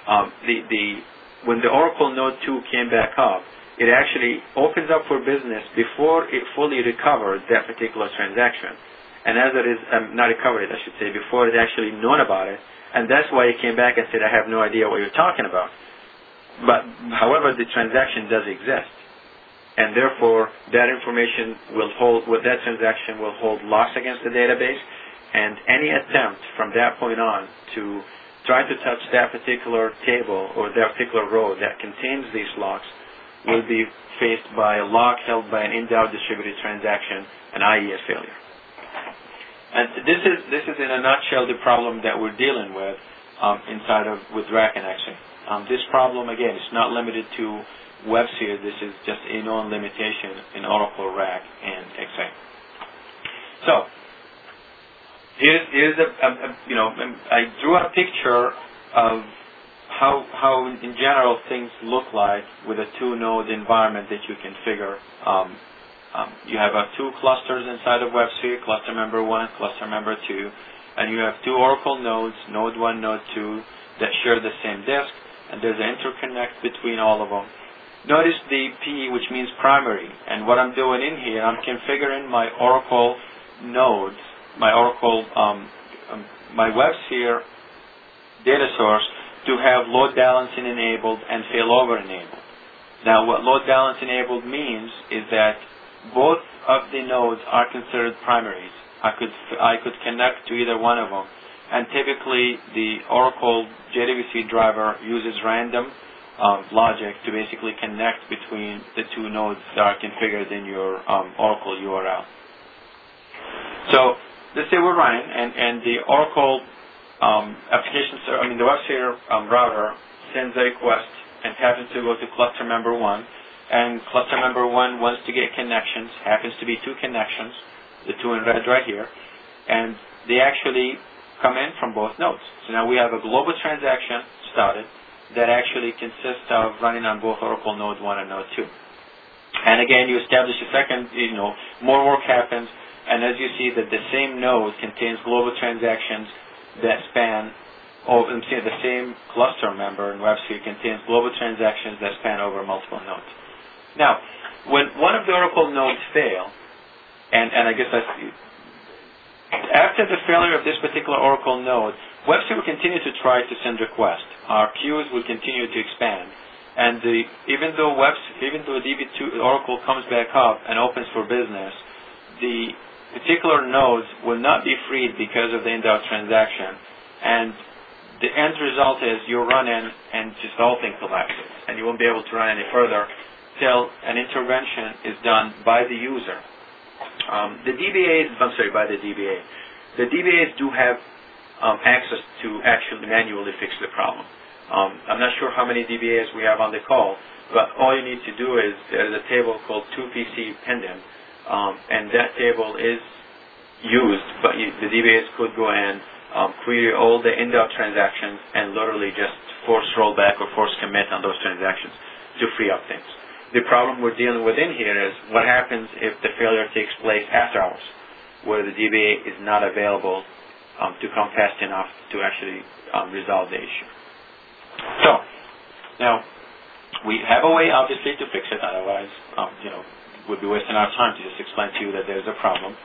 when the Oracle Node 2 came back up, it actually opens up for business before it fully recovered that particular transaction. And as it is, not recovered it, I should say, before it actually known about it. And that's why it came back and said, I have no idea what you're talking about. But, however, the transaction does exist. And therefore, that information that transaction will hold loss against the database. And any attempt from that point on to try to touch that particular table or that particular row that contains these locks will be faced by a lock held by an endowed distributed transaction, an IES failure. And this is in a nutshell the problem that we're dealing with with Rack and XA. This problem, again, is not limited to WebSphere. This is just a known limitation in Oracle Rack and XA. So, here's I drew a picture of how in general things look like with a two-node environment that you configure. You have two clusters inside of WebSphere, cluster member 1, cluster member 2, and you have two Oracle nodes, node 1, node 2, that share the same disk, and there's an interconnect between all of them. Notice the P, which means primary, and what I'm doing in here, I'm configuring my Oracle nodes, my Oracle, my WebSphere data source to have load balancing enabled and failover enabled. Now, what load balance enabled means is that both of the nodes are considered primaries. I could connect to either one of them, and typically the Oracle JDBC driver uses random logic to basically connect between the two nodes that are configured in your Oracle URL. So let's say we're running, and the Oracle the WebSphere router sends a request and happens to go to cluster member 1, and cluster member 1 wants to get connections, happens to be 2 connections, the 2 in red right here, and they actually come in from both nodes. So now we have a global transaction started that actually consists of running on both Oracle Node 1 and Node 2. And again, you establish a second, more work happens, and as you see that the same node contains global transactions that span, the same cluster member in WebSphere contains global transactions that span over multiple nodes. Now, when one of the Oracle nodes fail, and I guess after the failure of this particular Oracle node, WebSphere will continue to try to send requests. Our queues will continue to expand. And even though DB2 Oracle comes back up and opens for business, the particular nodes will not be freed because of the inbound transaction. And the end result is you run in and just the whole thing collapses. And you won't be able to run any further till an intervention is done by the user. By the DBA. The DBAs do have access to actually manually fix the problem. I'm not sure how many DBAs we have on the call, but all you need to do is there's a table called 2PC pending, and that table is used, but the DBAs could go in, query all the inbound transactions, and literally just force rollback or force commit on those transactions to free up things. The problem we're dealing with in here is what happens if the failure takes place after hours, where the DBA is not available to come fast enough to actually resolve the issue. So, now, we have a way, obviously, to fix it. Otherwise, we'd be wasting our time to just explain to you that there's a problem.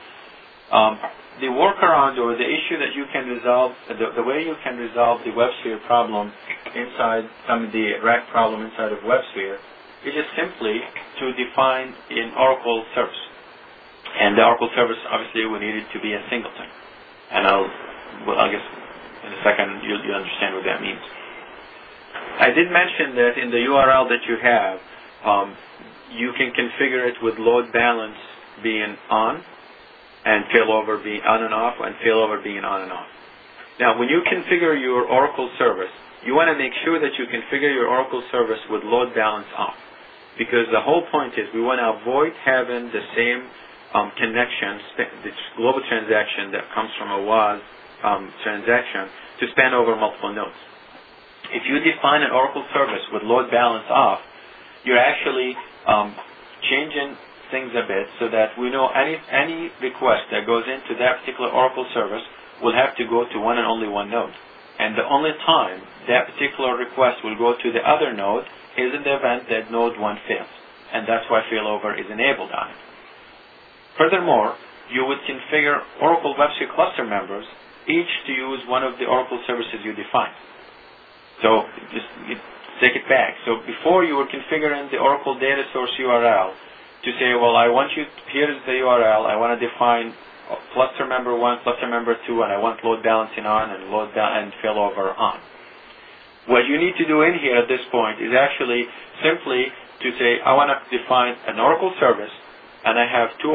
The workaround or the issue that you can resolve, the way you can resolve the WebSphere problem inside, the rack problem inside of WebSphere, is just simply to define an Oracle service. And the Oracle service, obviously, we need it to be a singleton. And I guess in a second you'll understand what that means. I did mention that in the URL that you have, you can configure it with load balance being on, and failover being on and off, and failover being on and off. Now, when you configure your Oracle service, you want to make sure that you configure your Oracle service with load balance off, because the whole point is we want to avoid having the same connection, the global transaction that comes from a WAS transaction to span over multiple nodes. If you define an Oracle service with load balance off, you're actually changing things a bit so that we know any request that goes into that particular Oracle service will have to go to one and only one node. And the only time that particular request will go to the other node is in the event that node 1 fails. And that's why failover is enabled on it. Furthermore, you would configure Oracle WebSphere cluster members each to use one of the Oracle services you define. So just take it back. So before you were configuring the Oracle data source URL to say, well, here's the URL, I want to define cluster member 1, cluster member 2, and I want load balancing on and and failover on. What you need to do in here at this point is actually simply to say, I want to define an Oracle service, and I have two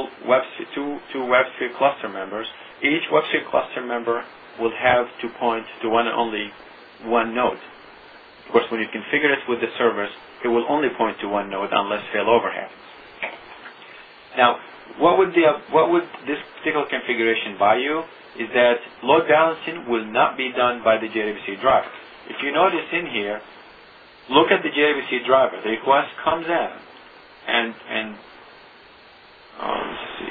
WebSphere cluster members. Each WebSphere cluster member will have to point to one and only one node. Of course, when you configure it with the service, it will only point to one node unless failover happens. Now, what would this particular configuration buy you is that load balancing will not be done by the JWC driver. If you notice in here, look at the JWC driver. The request comes in, and let's see.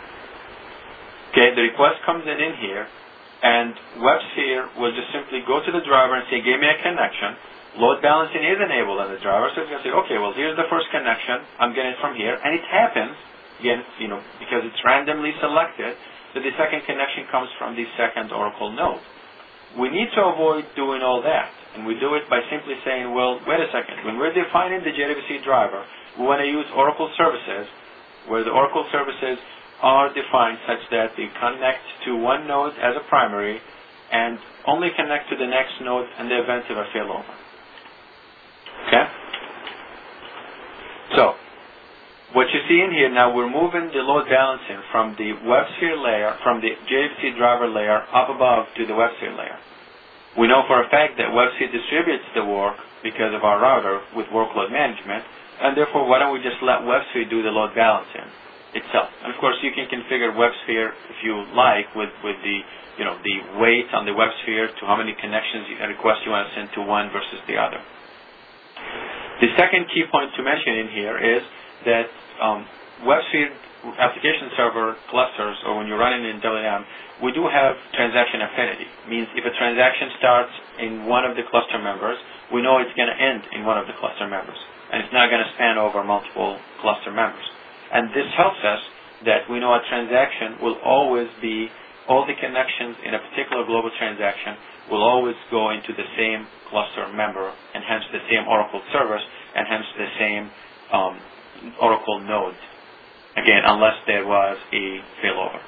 Okay, the request comes in here, and WebSphere will just simply go to the driver and say, give me a connection. Load balancing is enabled on the driver, so it's going to say, okay, well, here's the first connection. I'm getting it from here. And it happens, again, because it's randomly selected, that the second connection comes from the second Oracle node. We need to avoid doing all that. And we do it by simply saying, well, wait a second. When we're defining the JWC driver, we want to use Oracle services, where the Oracle services are defined such that they connect to one node as a primary and only connect to the next node in the event of a failover. Okay? So, What you see in here now, we're moving the load balancing from the WebSphere layer, from the JFC driver layer up above to the WebSphere layer. We know for a fact that WebSphere distributes the work because of our router with workload management, and therefore why don't we just let WebSphere do the load balancing itself? And of course you can configure WebSphere if you like with the the weight on the WebSphere to how many connections and requests you want to send to one versus the other. The second key point to mention in here is that WebSphere application server clusters, or when you're running in WM, we do have transaction affinity. Means if a transaction starts in one of the cluster members, we know it's going to end in one of the cluster members, and it's not going to span over multiple cluster members. And this helps us that we know a transaction will always be, all the connections in a particular global transaction will always go into the same cluster member, and hence the same Oracle service, and hence the same Oracle node. Again, unless there was a failover.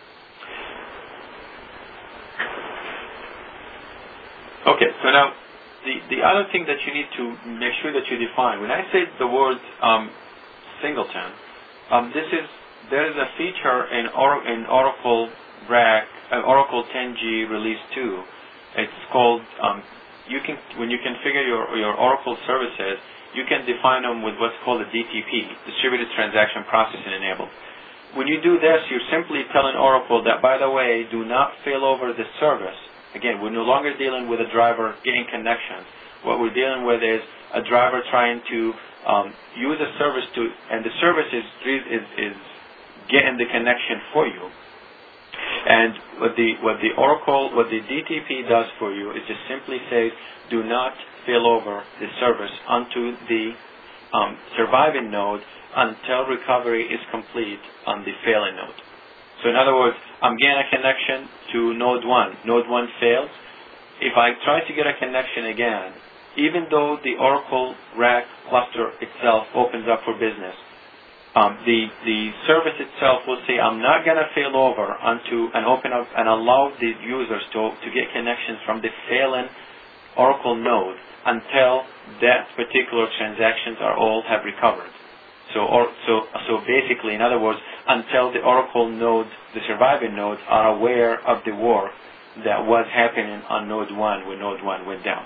Okay, so now the other thing that you need to make sure that you define, when I say the word singleton, there is a feature in Oracle RAC, Oracle 10G Release 2. It's called when you configure your Oracle services, you can define them with what's called a DTP, Distributed Transaction Processing Enabled. When you do this, you're simply telling Oracle that, by the way, do not fail over the service. Again, we're no longer dealing with a driver getting connections. What we're dealing with is a driver trying to use a service and the service is getting the connection for you. And what the DTP does for you is just simply says, do not fail over the service onto the surviving node until recovery is complete on the failing node. So in other words, I'm getting a connection to node 1. Node 1 fails. If I try to get a connection again, even though the Oracle RAC cluster itself opens up for business, the service itself will say, I'm not going to fail over onto and open up and allow the users to get connections from the failing Oracle node until that particular transactions have recovered. So basically, in other words, until the Oracle nodes, the surviving nodes, are aware of the work that was happening on node 1 when node 1 went down.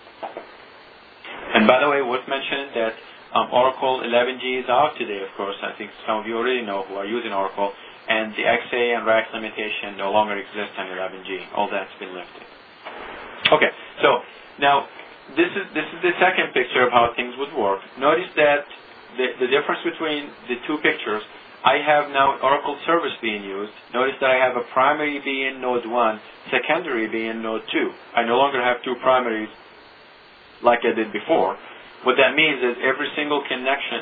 And by the way, worth mentioning that Oracle 11G is out today, of course. I think some of you already know who are using Oracle. And the XA and RAC limitation no longer exists on 11G. All that's been lifted. Okay, so now this is the second picture of how things would work. Notice that the difference between the two pictures, I have now Oracle service being used. Notice that I have a primary being node 1, secondary being node 2. I no longer have two primaries like I did before. What that means is every single connection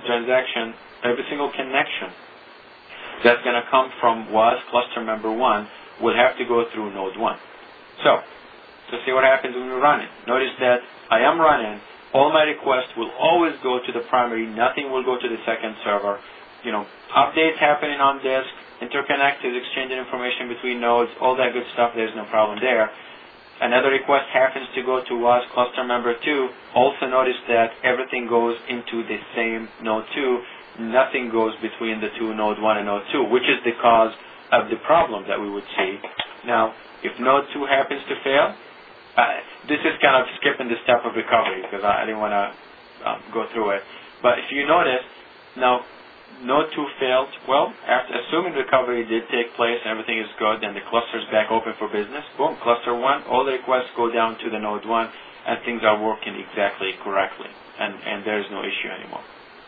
that's going to come from WAS cluster member 1 will have to go through node 1. So see what happens when we run it. Notice that I am running. All my requests will always go to the primary. Nothing will go to the second server. Updates happening on disk, interconnect is exchanging information between nodes, all that good stuff. There's no problem there. Another request happens to go to WAS cluster member 2. Also notice that everything goes into the same node 2. Nothing goes between the two node 1 and node 2, which is the cause of the problem that we would see. Now, if node 2 happens to fail, this is kind of skipping the step of recovery because I didn't want to go through it. But if you notice, now node 2 failed. Well, assuming recovery did take place and everything is good and the cluster is back open for business, boom, cluster 1, all the requests go down to the node 1 and things are working exactly correctly. And there is no issue anymore.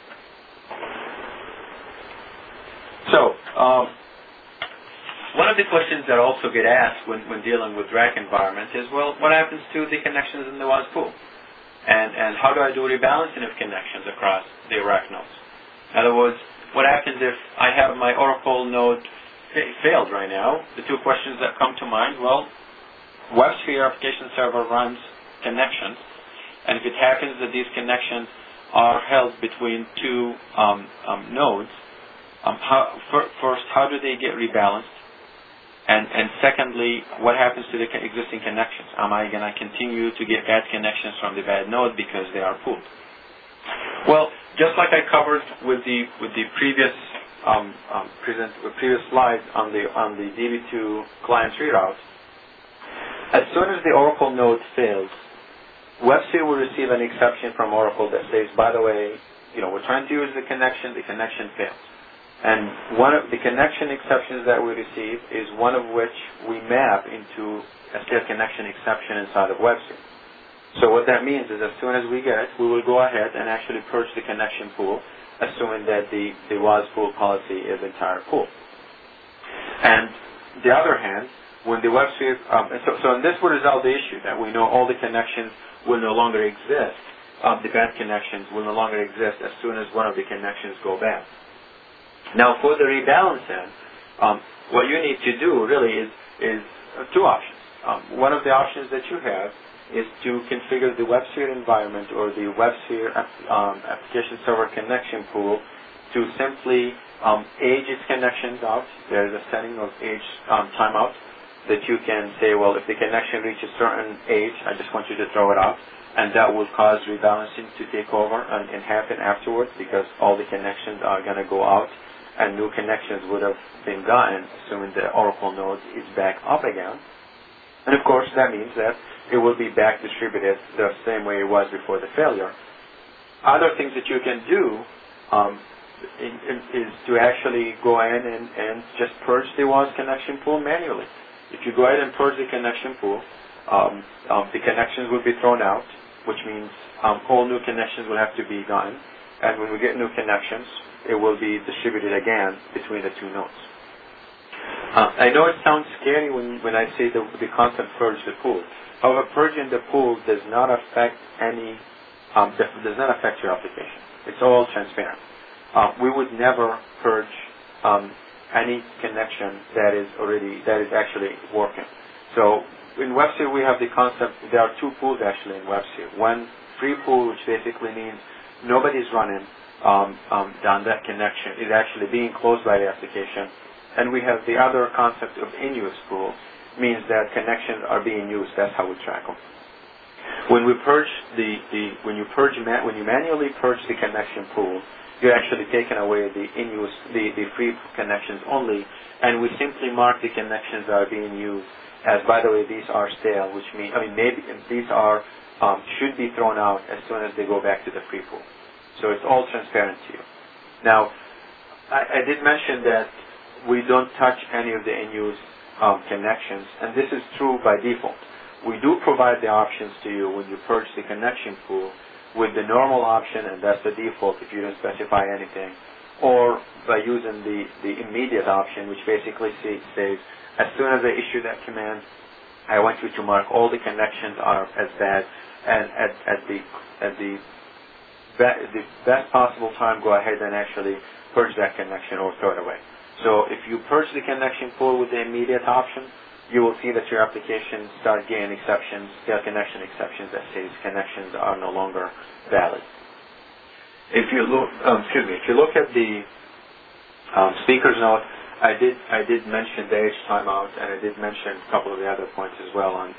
So, one of the questions that also get asked when dealing with rack environment is, well, what happens to the connections in the WAS pool? And how do I do rebalancing of connections across the rack nodes? In other words, what happens if I have my Oracle node failed right now? The two questions that come to mind, well, WebSphere application server runs connections, and if it happens that these connections are held between two nodes, first, how do they get rebalanced? And secondly, what happens to the existing connections? Am I going to continue to get bad connections from the bad node because they are pooled? Well, just like I covered with the previous previous slides on the DB2 client reroute, as soon as the Oracle node fails, WebSphere will receive an exception from Oracle that says, by the way, we're trying to use the connection fails. And one of the connection exceptions that we receive is one of which we map into a state connection exception inside of WebSphere. So what that means is as soon as we get it, we will go ahead and actually purge the connection pool, assuming that the WAS pool policy is entire pool. And the other hand, when the WebSphere, so this will resolve the issue that we know all the connections will no longer exist. The bad connections will no longer exist as soon as one of the connections go bad. Now, for the rebalancing, what you need to do really is two options. One of the options that you have is to configure the WebSphere environment or the WebSphere application server connection pool to simply age its connections out. There is a setting of age timeout that you can say, well, if the connection reaches a certain age, I just want you to throw it out. And that will cause rebalancing to take over and happen afterwards because all the connections are going to go out and new connections would have been gotten, assuming the Oracle node is back up again. And of course, that means that it will be back distributed the same way it was before the failure. Other things that you can do is to actually go in and just purge the WAS connection pool manually. If you go ahead and purge the connection pool, the connections will be thrown out, which means all new connections will have to be done. And when we get new connections, it will be distributed again between the two nodes. I know it sounds scary when I say the concept purge the pool. However, purging the pool does not affect does not affect your application. It's all transparent. We would never purge any connection that is actually working. So in WebSphere we have the concept. There are two pools actually in WebSphere. One free pool, which basically means nobody's running down that connection. It's actually being closed by the application. And we have the other concept of in-use pool, means that connections are being used. That's how we track them. When we purge when you manually purge the connection pool, you're actually taking away the in-use, the free connections only, and we simply mark the connections that are being used as, by the way, these are stale, which means, maybe these are should be thrown out as soon as they go back to the free pool. So it's all transparent to you. Now, I did mention that we don't touch any of the in-use connections, and this is true by default. We do provide the options to you when you purge the connection pool with the normal option, and that's the default if you don't specify anything, or by using the immediate option, which basically says, as soon as I issue that command, I want you to mark all the connections are as bad, and at the best possible time, go ahead and actually purge that connection or throw it away. So if you purge the connection pool with the immediate option, you will see that your application start getting exceptions, connection exceptions that says connections are no longer valid. If you look at the speaker's note, I did mention the age timeout, and I did mention a couple of the other points as well on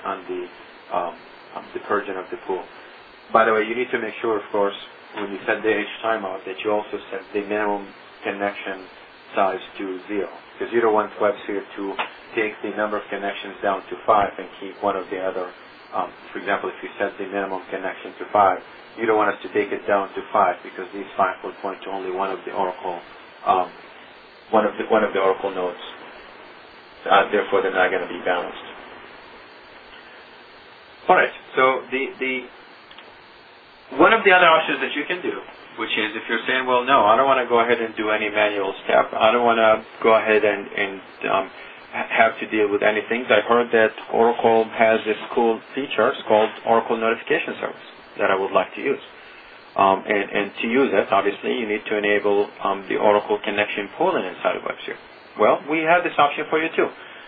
the purging of the pool. By the way, you need to make sure, of course, when you set the age timeout, that you also set the minimum connection size to 0, because you don't want WebSphere to take the number of connections down to 5 and keep one of the other. For example, if you set the minimum connection to 5, you don't want us to take it down to 5 because these 5 will point to only one of the Oracle, one of the Oracle nodes. Therefore, they're not going to be balanced. All right. So one of the other options that you can do, which is if you're saying, well, no, I don't want to go ahead and do any manual step. I don't want to go ahead and have to deal with anything. I've heard that Oracle has this cool feature called Oracle Notification Service that I would like to use. And to use it, obviously, you need to enable the Oracle connection pooling inside of WebSphere. Well, we have this option for you too.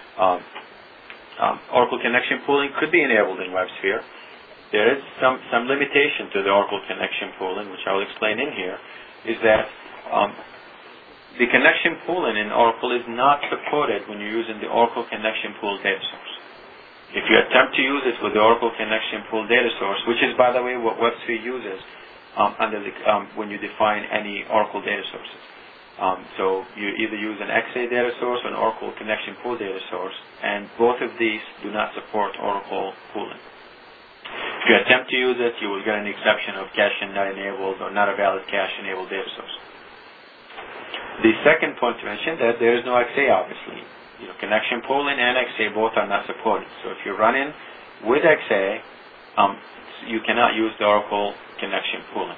Oracle connection pooling could be enabled in WebSphere. There is some limitation to the Oracle connection pooling, which I will explain in here, is that the connection pooling in Oracle is not supported when you're using the Oracle connection pool data source. If you attempt to use it with the Oracle connection pool data source, which is, by the way, what WebSphere uses when you define any Oracle data sources. So you either use an XA data source or an Oracle connection pool data source, and both of these do not support Oracle pooling. If you attempt to use it, you will get an exception of caching not enabled or not a valid cache-enabled data source. The second point to mention that there is no XA, obviously. Connection pooling and XA both are not supported. So if you're running with XA, you cannot use the Oracle connection pooling.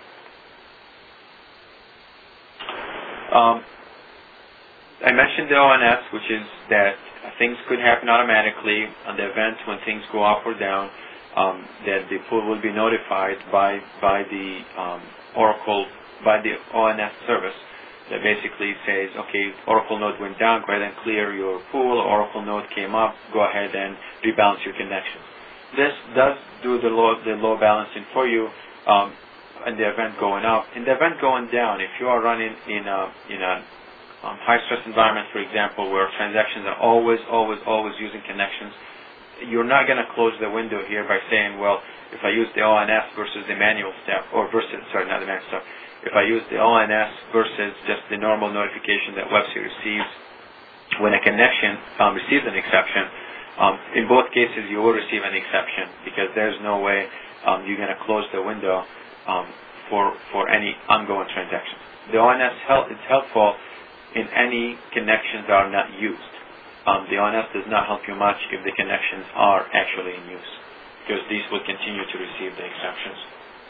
I mentioned the ONS, which is that things could happen automatically on the event when things go up or down, that the pool will be notified by the Oracle, by the ONS service that basically says, okay, Oracle node went down, go ahead and clear your pool, Oracle node came up, go ahead and rebalance your connections. This does do the load balancing for you in the event going up. In the event going down, if you are running in a high-stress environment, for example, where transactions are always using connections, you're not going to close the window here by saying, well, if I use the ONS versus the manual step, not the manual step, if I use the ONS versus just the normal notification that WebSphere receives when a connection receives an exception, in both cases you will receive an exception because there's no way you're going to close the window for any ongoing transactions. The ONS is helpful in any connections that are not used. The ONS does not help you much if the connections are actually in use, because these will continue to receive the exceptions.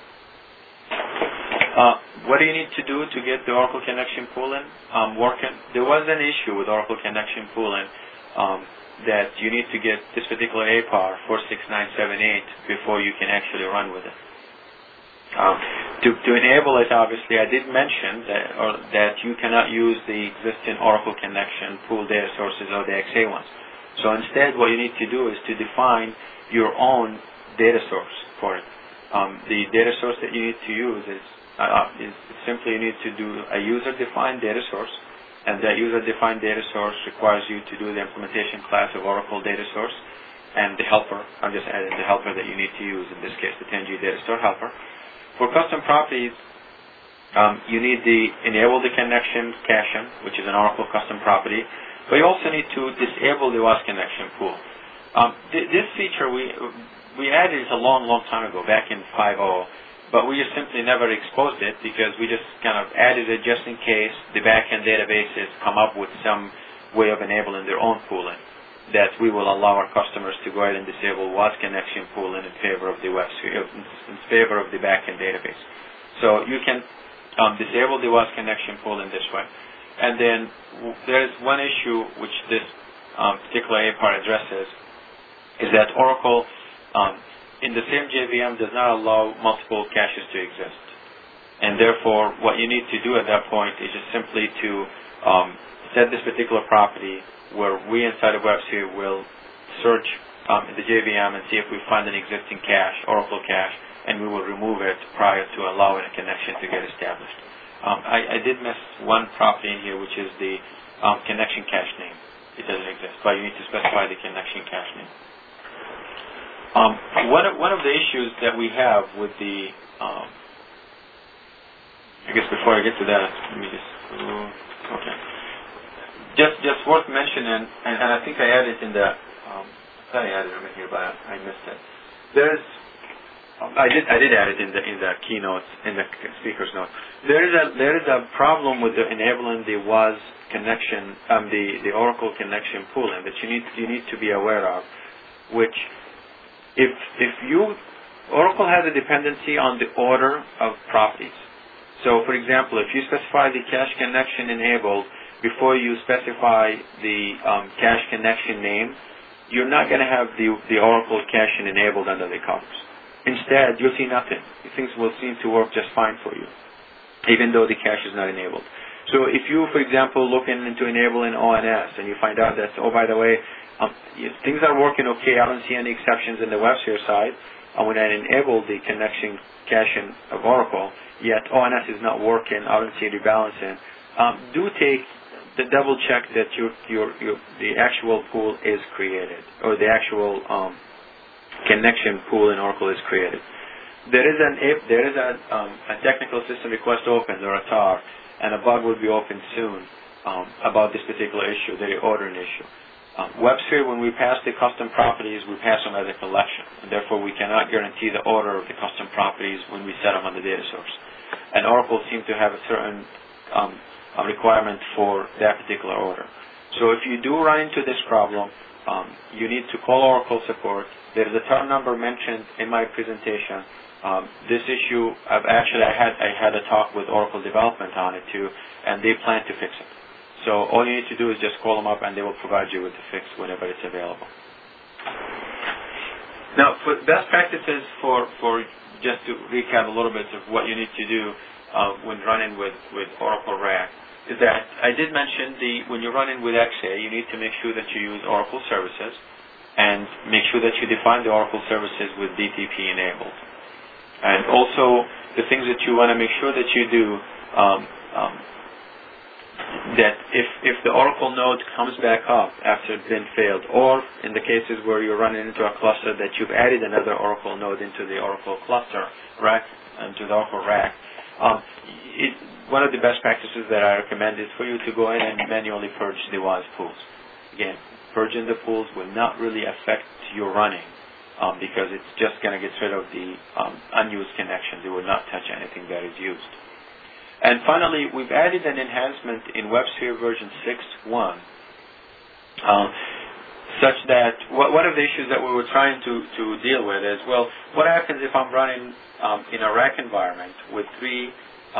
What do you need to do to get the Oracle connection pooling working? There was an issue with Oracle connection pooling that you need to get this particular APAR 46978 before you can actually run with it. To enable it, obviously, I did mention that you cannot use the existing Oracle connection pool data sources or the XA ones. So instead, what you need to do is to define your own data source for it. The data source that you need to use is simply you need to do a user-defined data source, and that user-defined data source requires you to do the implementation class of Oracle data source and the helper. I'm just adding the helper that you need to use, in this case the 10G data store helper. For custom properties, you need the enable the connection caching, which is an Oracle custom property, but you also need to disable the WAS connection pool. This feature we added it a long time ago, back in 5.0, but we just simply never exposed it because we just kind of added it just in case the backend databases come up with some way of enabling their own pooling, that we will allow our customers to go ahead and disable WAS connection pooling in favor of the in favor of the backend database. So you can disable the WAS connection pooling this way. And then there's one issue which this particular APAR addresses, is that Oracle in the same JVM does not allow multiple caches to exist. And therefore, what you need to do at that point is just simply to set this particular property where we inside of WebSphere will search in the JVM and see if we find an existing cache, Oracle cache, and we will remove it prior to allowing a connection to get established. I did miss one property in here, which is the connection cache name. It doesn't exist, but you need to specify the connection cache name. One of the issues that we have with the, I guess before I get to that, let me just, okay. Just worth mentioning, and I think I added in the, I thought I added them in here, but I missed it. I did add it in the keynote, in the speaker's note. There is a problem with enabling the WAS connection, the Oracle connection pooling that you need to be aware of, which Oracle has a dependency on the order of properties. So, for example, if you specify the cache connection enabled before you specify the cache connection name, you're not going to have the Oracle caching enabled under the covers. Instead, you'll see nothing. Things will seem to work just fine for you, even though the cache is not enabled. So if you, for example, look into enabling ONS and you find out that, oh, by the way, things are working okay, I don't see any exceptions in the WebSphere side, when I enable the connection caching of Oracle, yet ONS is not working, I don't see rebalancing, do take the double check that the actual pool is created, or the actual connection pool in Oracle is created. if there is a technical system request opened or a TAR, and a bug will be opened soon about this particular issue, the reordering issue. WebSphere, when we pass the custom properties, we pass them as a collection, and therefore we cannot guarantee the order of the custom properties when we set them on the data source. And Oracle seems to have a certain requirement for that particular order. So if you do run into this problem, you need to call Oracle support. There is a TAR number mentioned in my presentation. This issue, I had a talk with Oracle Development on it too, and they plan to fix it. So all you need to do is just call them up, and they will provide you with the fix whenever it's available. Now, for best practices for just to recap a little bit of what you need to do when running with Oracle RAC, is that I did mention when you're running with XA, you need to make sure that you use Oracle services, and make sure that you define the Oracle services with DTP enabled. And also, the things that you want to make sure that you do, that if the Oracle node comes back up after it's been failed, or in the cases where you're running into a cluster that you've added another Oracle node into the Oracle cluster rack, into the Oracle rack, one of the best practices that I recommend is for you to go in and manually purge the WAS pools. Again, purging the pools will not really affect your running because it's just going to get rid of the unused connections. It will not touch anything that is used. And finally, we've added an enhancement in WebSphere version 6.1 such that one of the issues that we were trying to deal with is, well, what happens if I'm running in a rack environment with three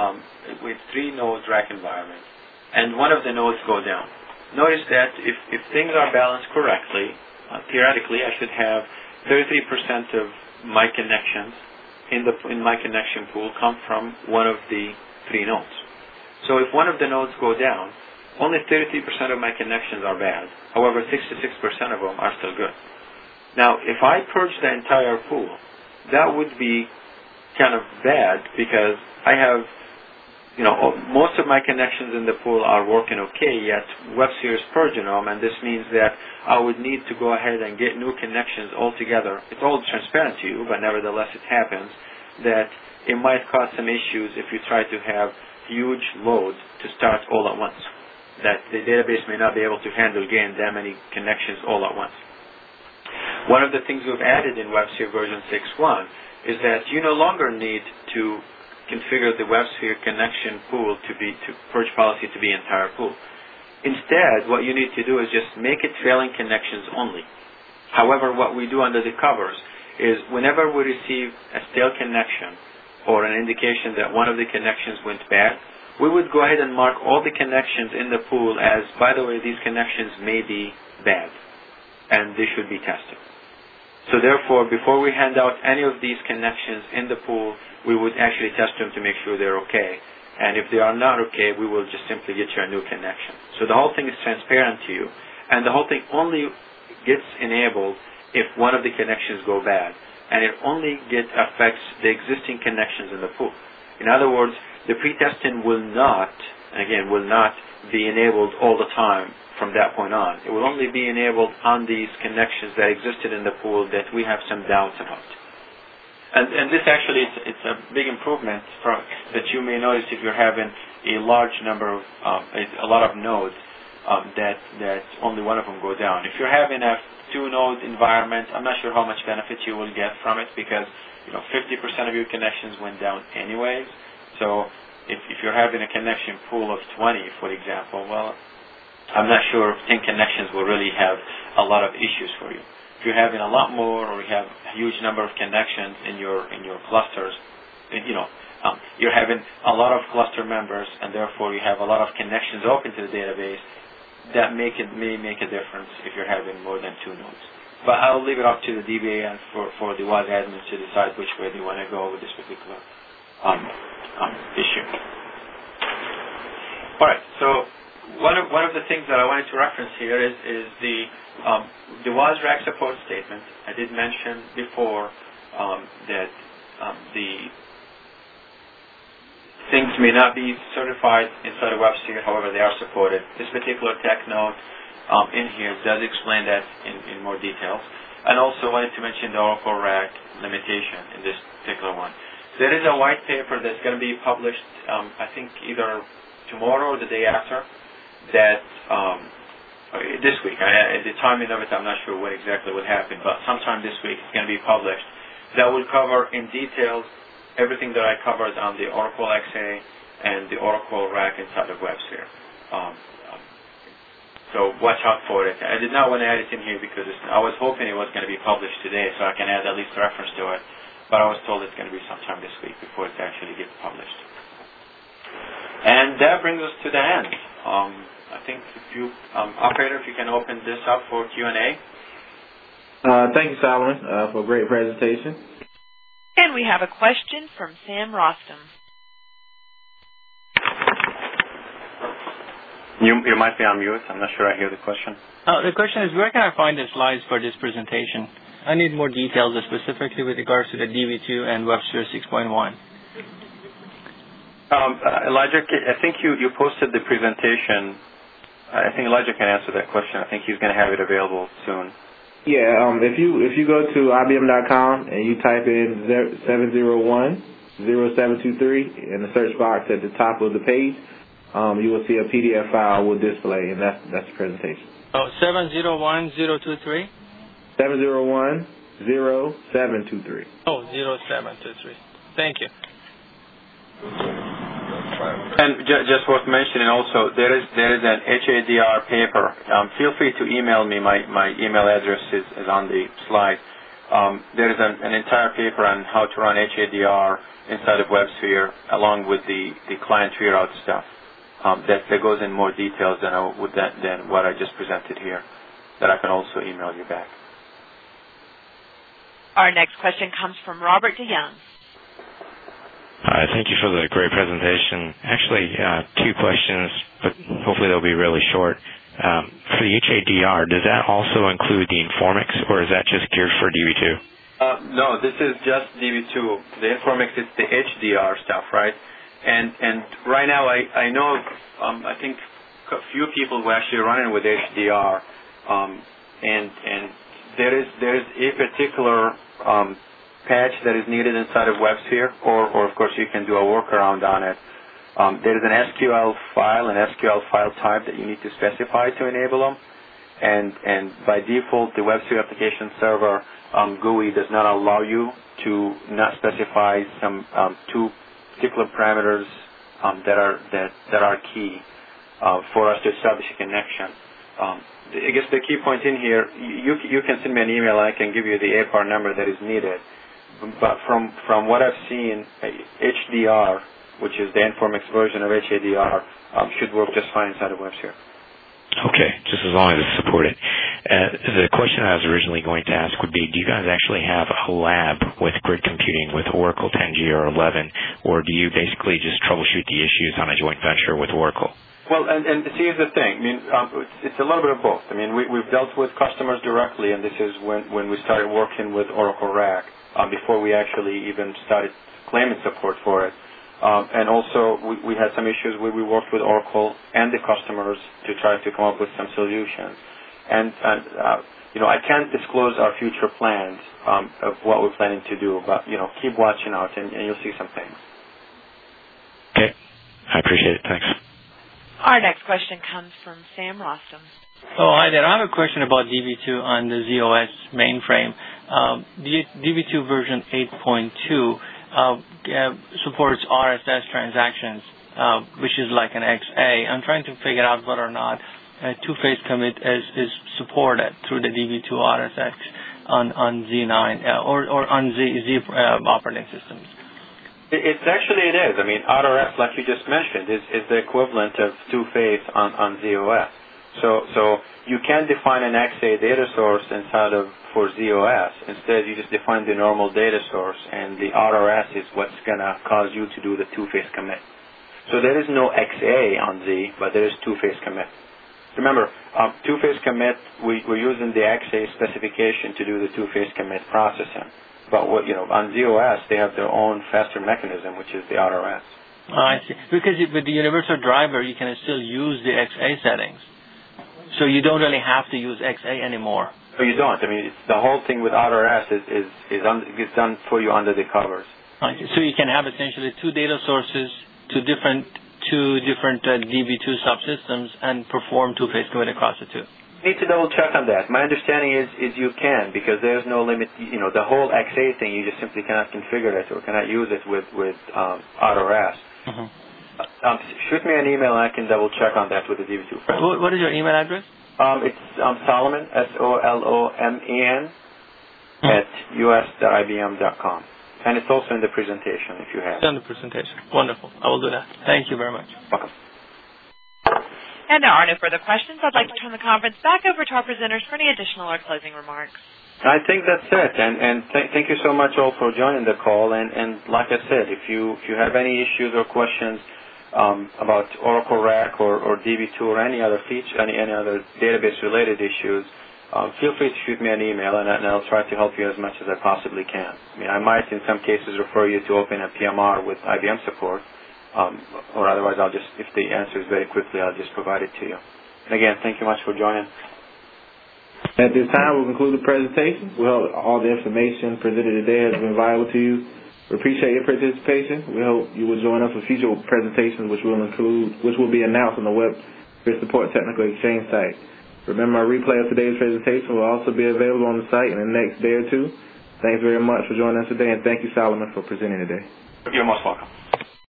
node rack environment, and one of the nodes go down? Notice that if things are balanced correctly, theoretically, I should have 33% of my connections in my connection pool come from one of the three nodes. So if one of the nodes go down, only 33% of my connections are bad. However, 66% of them are still good. Now, if I purge the entire pool, that would be kind of bad because I have, most of my connections in the pool are working okay, yet WebSphere is purging them, and this means that I would need to go ahead and get new connections altogether. It's all transparent to you, but nevertheless it happens that it might cause some issues if you try to have huge load to start all at once, that the database may not be able to handle again that many connections all at once. One of the things we've added in WebSphere version 6.1 is that you no longer need to configure the WebSphere connection pool to purge policy to be entire pool. Instead, what you need to do is just make it failing connections only. However, what we do under the covers is whenever we receive a stale connection or an indication that one of the connections went bad, we would go ahead and mark all the connections in the pool as, by the way, these connections may be bad and they should be tested. So therefore, before we hand out any of these connections in the pool, we would actually test them to make sure they're okay. And if they are not okay, we will just simply get you a new connection. So the whole thing is transparent to you. And the whole thing only gets enabled if one of the connections go bad. And it only affects the existing connections in the pool. In other words, the pretesting will not be enabled all the time from that point on. It will only be enabled on these connections that existed in the pool that we have some doubts about. And this actually, it's a big improvement that you may notice if you're having a large number of, a lot of nodes that only one of them go down. If you're having a two-node environment, I'm not sure how much benefit you will get from it because 50% of your connections went down anyways. So if you're having a connection pool of 20, for example, well, I'm not sure if 10 connections will really have a lot of issues for you. If you're having a lot more, or you have a huge number of connections in your clusters, you're having a lot of cluster members, and therefore you have a lot of connections open to the database. That may make a difference if you're having more than two nodes. But I'll leave it up to the DBA and for the WAS admins to decide which way they want to go with this particular issue. All right. So one of the things that I wanted to reference here is the WAS rack support statement. I did mention before that the things may not be certified inside of WebSphere, however, they are supported. This particular tech note in here does explain that in more details. And also wanted to mention the Oracle RAC limitation in this particular one. There is a white paper that's going to be published, I think either tomorrow or the day after, that this week. The timing of it, I'm not sure what exactly would happen, but sometime this week it's going to be published. That will cover in detail everything that I covered on the Oracle XA and the Oracle RAC inside of WebSphere. So watch out for it. I did not want to add it in here because I was hoping it was going to be published today so I can add at least reference to it. But I was told it's going to be sometime this week before it actually gets published. And that brings us to the end. I think if you, operator, if you can open this up for Q&A. Thank you, Solomon, for a great presentation. And we have a question from Sam Rostam. You might be on mute. I'm not sure I hear the question. The question is, where can I find the slides for this presentation? I need more details, specifically with regards to the DB2 and WebSphere 6.1. Elijah, I think you posted the presentation. I think Elijah can answer that question. I think he's going to have it available soon. Yeah, if you go to IBM.com and you type in 701-0723 in the search box at the top of the page, you will see a PDF file will display, and that's the presentation. Oh, 701-023? 701-0723. Oh, 0723. Thank you. And just worth mentioning also, there is an HADR paper. Feel free to email me. My email address is on the slide. There is an entire paper on how to run HADR inside of WebSphere, along with the client readout stuff. That goes in more details than what I just presented here, that I can also email you back. Our next question comes from Robert DeYoung. Hi, thank you for the great presentation. Actually, two questions, but hopefully they'll be really short. For the HADR, does that also include the Informix, or is that just geared for DB2? No, this is just DB2. The Informix is the HDR stuff, right? And right now, I know I think a few people who actually running with HDR, and there is a particular patch that is needed inside of WebSphere, or of course you can do a workaround on it. There is an SQL file, an SQL file type that you need to specify to enable them, and by default, the WebSphere application server GUI does not allow you to not specify some two particular parameters that are key for us to establish a connection. I guess the key point in here, you can send me an email and I can give you the APAR number that is needed. But from what I've seen, HDR, which is the Informix version of HADR, should work just fine inside of WebSphere. Okay, just as long as it's supported. The question I was originally going to ask would be, do you guys actually have a lab with grid computing with Oracle 10G or 11, or do you basically just troubleshoot the issues on a joint venture with Oracle? Well, and here's the thing. I mean, it's a little bit of both. I mean, we've dealt with customers directly, and this is when we started working with Oracle RAC, before we actually even started claiming support for it. And also, we had some issues where we worked with Oracle and the customers to try to come up with some solutions. And I can't disclose our future plans of what we're planning to do, but, keep watching out, and you'll see some things. Okay. I appreciate it. Thanks. Our next question comes from Sam Rostam. Oh, hi there. I have a question about DB2 on the z/OS mainframe. DB2 version 8.2 supports RSS transactions, which is like an XA. I'm trying to figure out whether or not two-phase commit is supported through the DB2 RSX on Z9 or on Z operating systems. It is. I mean, RRS, like you just mentioned, is the equivalent of two-phase on z/OS. So you can define an XA data source inside of for z/OS. Instead, you just define the normal data source, and the RRS is what's going to cause you to do the two-phase commit. So there is no XA on Z, but there is two-phase commit. Remember, two-phase commit, we're using the XA specification to do the two-phase commit processing. But on z/OS, they have their own faster mechanism, which is the RRS. Oh, I see. Because with the universal driver, you can still use the XA settings. So you don't really have to use XA anymore. So you don't. I mean, the whole thing with RRS is done for you under the covers. Okay. So you can have essentially two data sources, two different DB2 subsystems, and perform two-phase commit across the two. Need to double check on that. My understanding is you can, because there's no limit. The whole XA thing, you just simply cannot configure it or cannot use it with RRS. Mm-hmm. Shoot me an email and I can double check on that with the DB2 friend. What is your email address? It's Solomon, SOLOMEN, at us.ibm.com. And it's also in the presentation if you have it. It's in the presentation. Wonderful. I will do that. Thank you very much. Welcome. And there are no further questions. I'd like to turn the conference back over to our presenters for any additional or closing remarks. I think that's it. And thank you so much all for joining the call. And like I said, if you have any issues or questions about Oracle RAC or DB2 or any other feature, any other database-related issues, feel free to shoot me an email, and I'll try to help you as much as I possibly can. I mean, I might, in some cases, refer you to open a PMR with IBM support, or otherwise, if the answer is very quickly, I'll just provide it to you. And again, thank you much for joining. At this time, we'll conclude the presentation. We hope all the information presented today has been valuable to you. We appreciate your participation. We hope you will join us for future presentations, which will be announced on the Web Support Technical Exchange site. Remember, a replay of today's presentation will also be available on the site in the next day or two. Thanks very much for joining us today, and thank you, Solomon, for presenting today. You're most welcome.